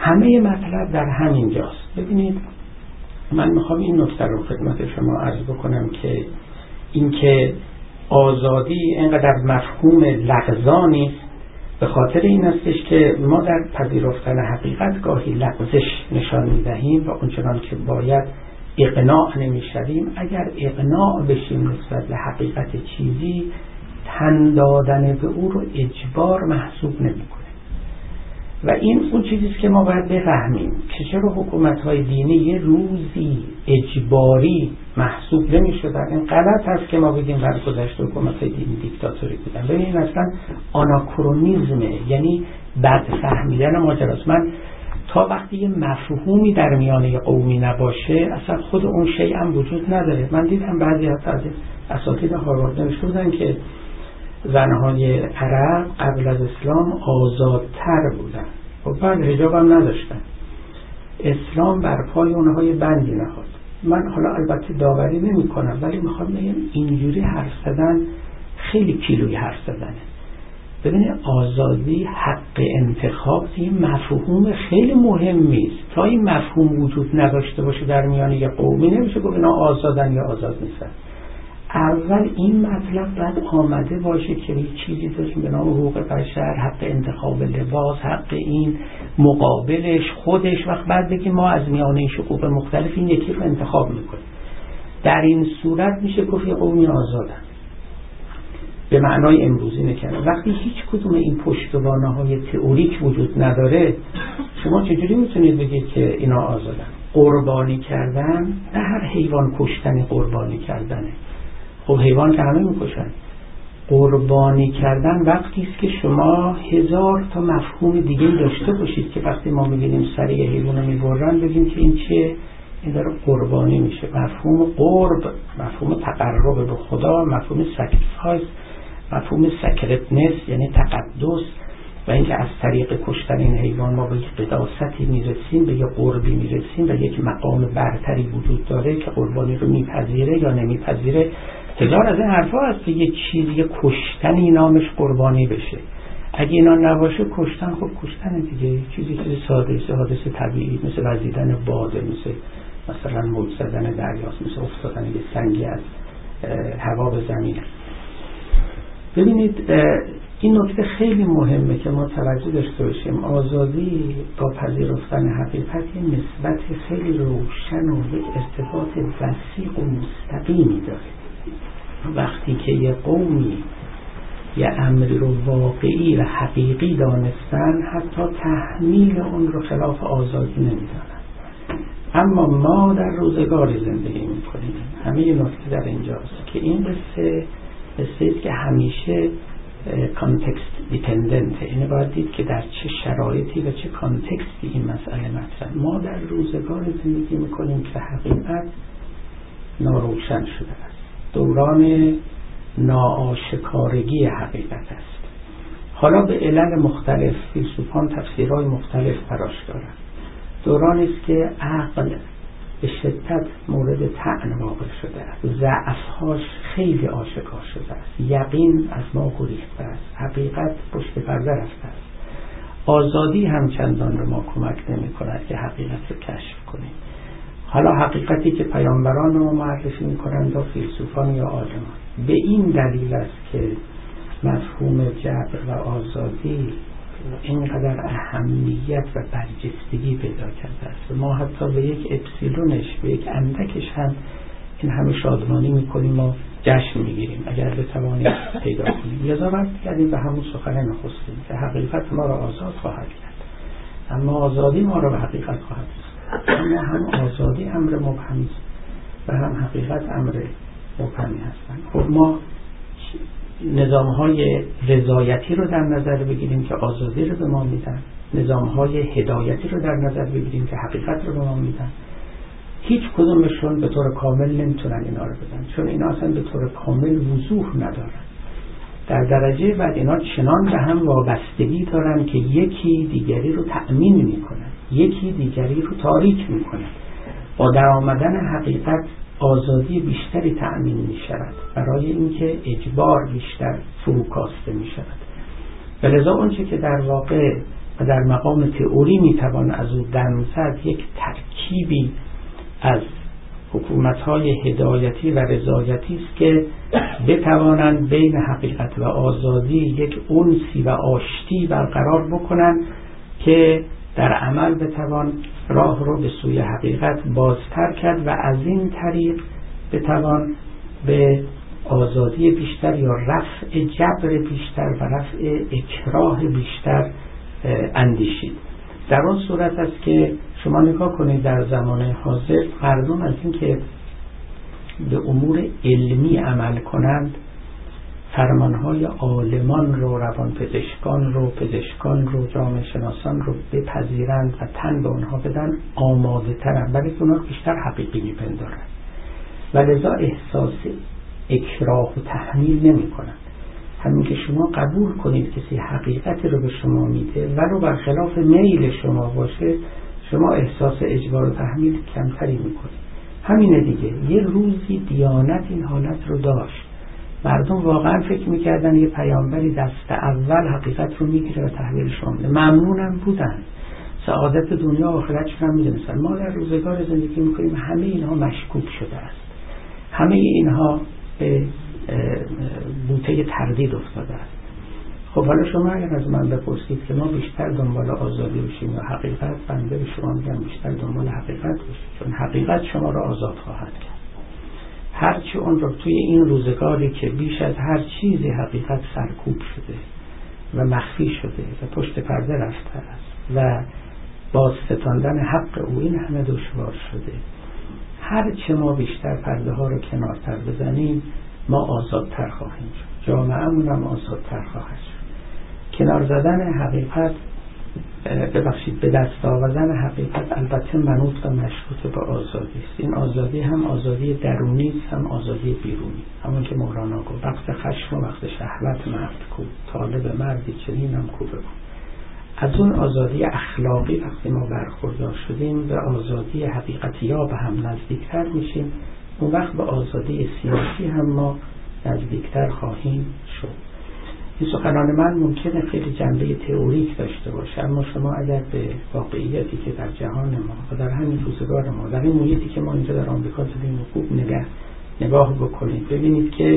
همه مطلب در همین جاست. ببینید من میخوام این نکته رو خدمت شما عرض بکنم که اینکه آزادی اینقدر مفهوم لغزانی است، به خاطر این استش که ما در پذیرفتن حقیقت گاهی لغزش نشان میدهیم و اونچنان که باید اقناع نمیشویم. اگر اقناع بشیم نسبت به حقیقت چیزی، تن دادن به او رو اجبار محسوب نمیکنه و این اون چیزیست که ما باید بفهمیم که چرا حکومت‌های دینی یه روزی اجباری محسوب نمی‌شدن. این غلط هست که ما بگیم در گذشته حکومت‌های دینی دیکتاتوری بودن. ببین این اصلا آناکرونیزمه، یعنی بد فهمیدن ماجراست. من تا وقتی یه مفهومی در میانه قومی نباشه اصلا خود اون شیء هم وجود نداره. من دیدم بعضی از اساتید هاروارد نوشته بودن که زنهای عرب قبل از اسلام آزادتر بودن و بعد حجاب هم نداشتن. اسلام بر پای اونها یه بندی نهاد. من حالا البته داوری نمی کنم ولی میخوام بگم اینجوری حرف زدن خیلی کیلویی حرف زدنه. ببینید آزادی، حق انتخاب این مفهوم خیلی مهمی است. تا این مفهوم وجود نداشته باشه در میانه یه قومی نمیشه گفت اینا آزادن یا آزاد نیستن. اول این مطلب باید آمده باشه که یه چیزی داریم به نام حقوق بشر، حق انتخاب لباس، حق این مقابلش خودش، وقت بعد بگیم ما از میانه حقوق مختلف این یکی رو انتخاب میکنیم. در این صورت میشه گفت یه قومی آزادن به معنای امروزی نکنه. وقتی هیچ کدوم این پشتوانه های تئوریک وجود نداره شما چجوری میتونید بگید که اینا آزادن؟ قربانی کردن، نه هر حیوان کشتنی قربانی کردنه. خب حیوان که همه میکشن. قربانی کردن وقتی است که شما هزار تا مفهوم دیگه داشته باشید که وقتی ما میبینیم سر یه حیوان رو میبرن بگیم که این چیه؟ این داره قربانی میشه. مفهوم قرب، مفهوم تقرب به خدا، مفهوم سکریفایس، مفهوم سکرتنس یعنی تقدس، و اینکه از طریق کشتن این حیوان ما به یک قداستی میرسیم، به یک قربی میرسیم و یک مقام برتری وجود داره که قربانی رو میپذیره یا نمیپذیره. هزار از این حرفا هست که یه چیزی کشتنی نامش قربانی بشه. اگه اینا نباشه کشتن خب کشتن دیگه، چیزی چیزی ساده است، حادثه طبیعی مثل وزیدن باده، مثل مثلا موج زدن دریاست، مثل افتادن یه سنگی از هوا به زمین. ببینید این نکته خیلی مهمه که ما توجه داشته باشیم. آزادی با پذیرفتن حقیقت نسبت خیلی روشن و یک ارتباط وسیع و مستقیمی داره. وقتی که یه قومی یه امری رو واقعی و حقیقی دانستن حتی تحمیل اون رو خلاف آزادی نمیدانن. اما ما در روزگاری زندگی میکنیم، همه یه نکته در اینجاست که این قصه قصه که همیشه کانتکست دیپندنته. اینه باید دید که در چه شرایطی و چه کانتکستی این مسئله مطرحه. ما در روزگار زندگی میکنیم که حقیقت ناروشن شده است. دوران ناآشکارگی حقیقت است. حالا به علل مختلف فیلسوفان تفسیرهای مختلف براش دارند. دورانی است که عقل به شدت مورد طعن واقع شده است، ضعف‌هاش خیلی آشکار شده است، یقین از ما گریخته است، حقیقت پشت پرده رفته است. آزادی هم چندان رو ما کمک نمی کند که حقیقت رو کشف کنیم. حالا حقیقتی که پیامبران رو معرفی می کنند یا فیلسوفان یا عالمان. به این دلیل است که مفهوم جبر و آزادی اینقدر اهمیت و برجستگی پیدا کرده است. ما حتی به یک اپسیلونش، به یک اندکش هم این همه شادمانی میکنیم و جشن میگیریم اگر بتوانیم پیدا کنیم. لذا باید کردیم به همون سخن نخستیم که حقیقت ما را آزاد خواهد کرد، اما آزادی ما را به حقیقت خواهد کرد. اما هم آزادی امر مبهمی است و هم حقیقت امر مبهمی هستند. خب ما نظام‌های رضایتی رو در نظر بگیریم که آزادی رو به ما میدن، نظام‌های هدایتی رو در نظر بگیریم که حقیقت رو به ما میدن. هیچ کدومشون به طور کامل نمیتونن اینا رو بدن، چون اینا اصلا به طور کامل وضوح ندارن. در درجه بعد اینا چنان به هم وابستگی دارن که یکی دیگری رو تأمین میکنن، یکی دیگری رو تاریک میکنن. با در آمدن حقیقت آزادی بیشتری تأمین می شود برای اینکه اجبار بیشتر فروکاسته می شود. ولذا اونچه که در واقع و در مقام تئوری میتوان از او دم زد یک ترکیبی از حکومت‌های هدایتی و رضایتی است که بتوانند بین حقیقت و آزادی یک انسی و آشتی برقرار بکنند که در عمل بتوان راه رو به سوی حقیقت بازتر کرد و از این طریق بتوان به آزادی بیشتر یا رفع جبر بیشتر و رفع اکراه بیشتر اندیشید. در اون صورت است که شما نگاه کنید در زمان حاضر مردم از این که به امور علمی عمل کنند، فرمانهای عالمان رو، روانپزشکان رو، پزشکان رو، جامعه شناسان رو بپذیرند و تن به اونها بدن، آماده ترند، برای که اونها بیشتر حقیقی میپندارند و لذا احساس اکراه و تحمیل نمی کنند. همین که شما قبول کنید کسی حقیقت رو به شما میده ولو برخلاف میل شما باشه، شما احساس اجبار و تحمیل کمتری میکنید. همینه دیگه. یه روزی دیانت این حالت رو داشت، مردم واقعا فکر میکردن یه پیامبری دست اول حقیقت رو میگیره و تحویل شما میده، ممنونم بودن، سعادت دنیا و آخرتشون هم میدونستن. ما در روزگار زندگی میکنیم همه اینها مشکوک شده است، همه اینها به بوته تردید افتاده است. خب حالا شما اگر از من بپرسید که ما بیشتر دنبال آزادی باشیم یا حقیقت، بنده به شما میگم بیشتر دنبال حقیقت باشید، چون حقیقت شما را آزاد خواهد کرد. هرچی اون رو توی این روزگاری که بیش از هر چیزی حقیقت سرکوب شده و مخفی شده و پشت پرده رفته است و بازستاندن حق او این همه دشوار شده، هرچه ما بیشتر پرده ها رو کنارتر بزنیم ما آزادتر خواهیم شد، جامعه‌مون هم آزادتر خواهد شد. کنار زدن حقیقت، ببخشید به دست آوردن حقیقت البته منوط و مشروط به آزادی است. این آزادی هم آزادی درونی است، هم آزادی بیرونی. همون که مولانا گفت وقت خشم و وقت شهوت مرد کو، طالب مردی چنینم کو بگو. از اون آزادی اخلاقی وقتی ما برخوردار شدیم به آزادی حقیقتی ها به هم نزدیکتر میشیم، اون وقت به آزادی سیاسی هم ما نزدیکتر خواهیم شد. این سخنان من ممکنه خیلی جنبه تئوریک داشته باشه، اما شما اگر به واقعیتی که در جهان ما و در همین روزگار ما، در این محیطی که ما اینجا در آمریکا زندگی خوب نگاه نگاه بکنید، ببینید که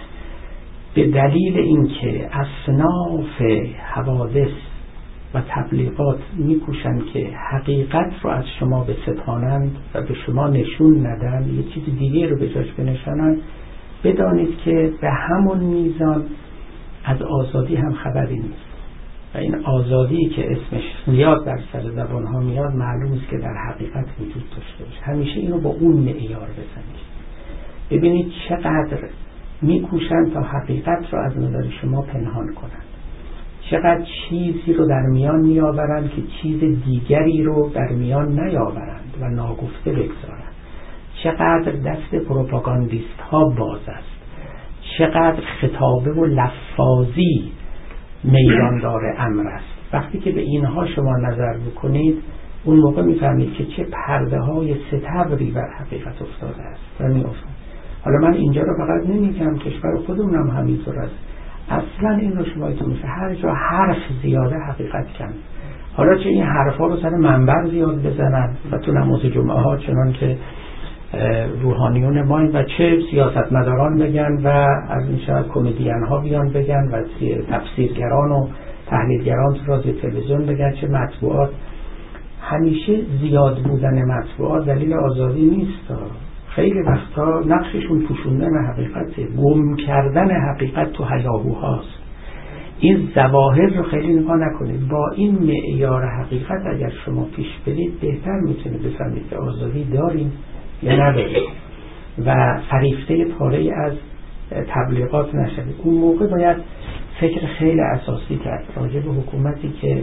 به دلیل اینکه اصناف حوادث و تبلیغات میکوشن که حقیقت رو از شما بستانند و به شما نشون ندن، یه چیز دیگه رو به جاش بنشانند، بدانید که به همون میزان از آزادی هم خبری نیست. و این آزادی که اسمش زیاد در سر زبان ها میاد معلوم است که در حقیقت وجود داشته باشه. همیشه اینو با اون معیار بزنید. ببینید چقدر میکوشن تا حقیقت رو از نظر شما پنهان کنند، چقدر چیزی رو در میان میآورند که چیز دیگری رو در میان نیاورند و ناگفته بگذارند. چقدر دست پروپاگاندیست ها باز است، چقدر خطابه و لفاظی میداندار امر است. وقتی که به اینها شما نظر بکنید اون موقع میفهمید که چه پرده های ستبری بر حقیقت افتاده است و میافتد. حالا من اینجا رو فقط نمیگم، کشور خودمونم همینطور است. اصلا این رو شما یادتون باشه هر جا حرف زیاده حقیقت کم. حالا چه این حرفا رو سر منبر زیاد بزنن و تو نماز جمعه ها چنان که روحانیون ما و چه سیاستمداران بگن و از این شاید کمدین ها بیان بگن و تفسیرگران و تحلیلگران تو رادیو تلویزیون بگن، چه مطبوعات. همیشه زیاد بودن مطبوعات دلیل آزادی نیست. خیلی وقتا نقششون پوشوندن حقیقته، گم کردن حقیقت تو هیاهوهاست. این ظواهر رو خیلی نگاه نکنید، با این معیار حقیقت اگر شما پیش برید بهتر میتونید بفهمید که آزادی داریم یا نداریم و فریفته پاره از تبلیغات نشوید. اون موقع باید فکر خیلی اساسی کرد راجع به حکومتی که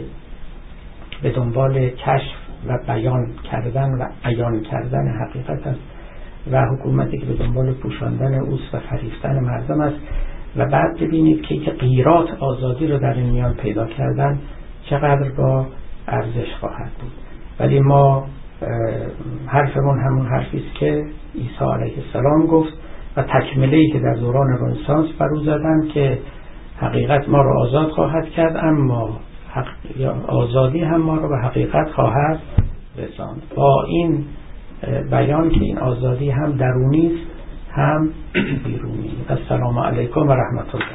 به دنبال کشف و بیان کردن و عیان کردن حقیقت است و حکومتی که به دنبال پوشاندن اوست و فریفتن مردم است، و بعد ببینید که که غیرات آزادی رو در این میان پیدا کردن چقدر با ارزش خواهد بود. ولی ما حرفمون همون حرفی است که عیسی علیه السلام گفت و تکمله‌ای که در دوران رنسانس فرو زدن که حقیقت ما را آزاد خواهد کرد، اما حق یا آزادی هم ما رو به حقیقت خواهد رساند. با این بیان که این آزادی هم درونی است هم بیرونی. السلام علیکم و رحمت الله.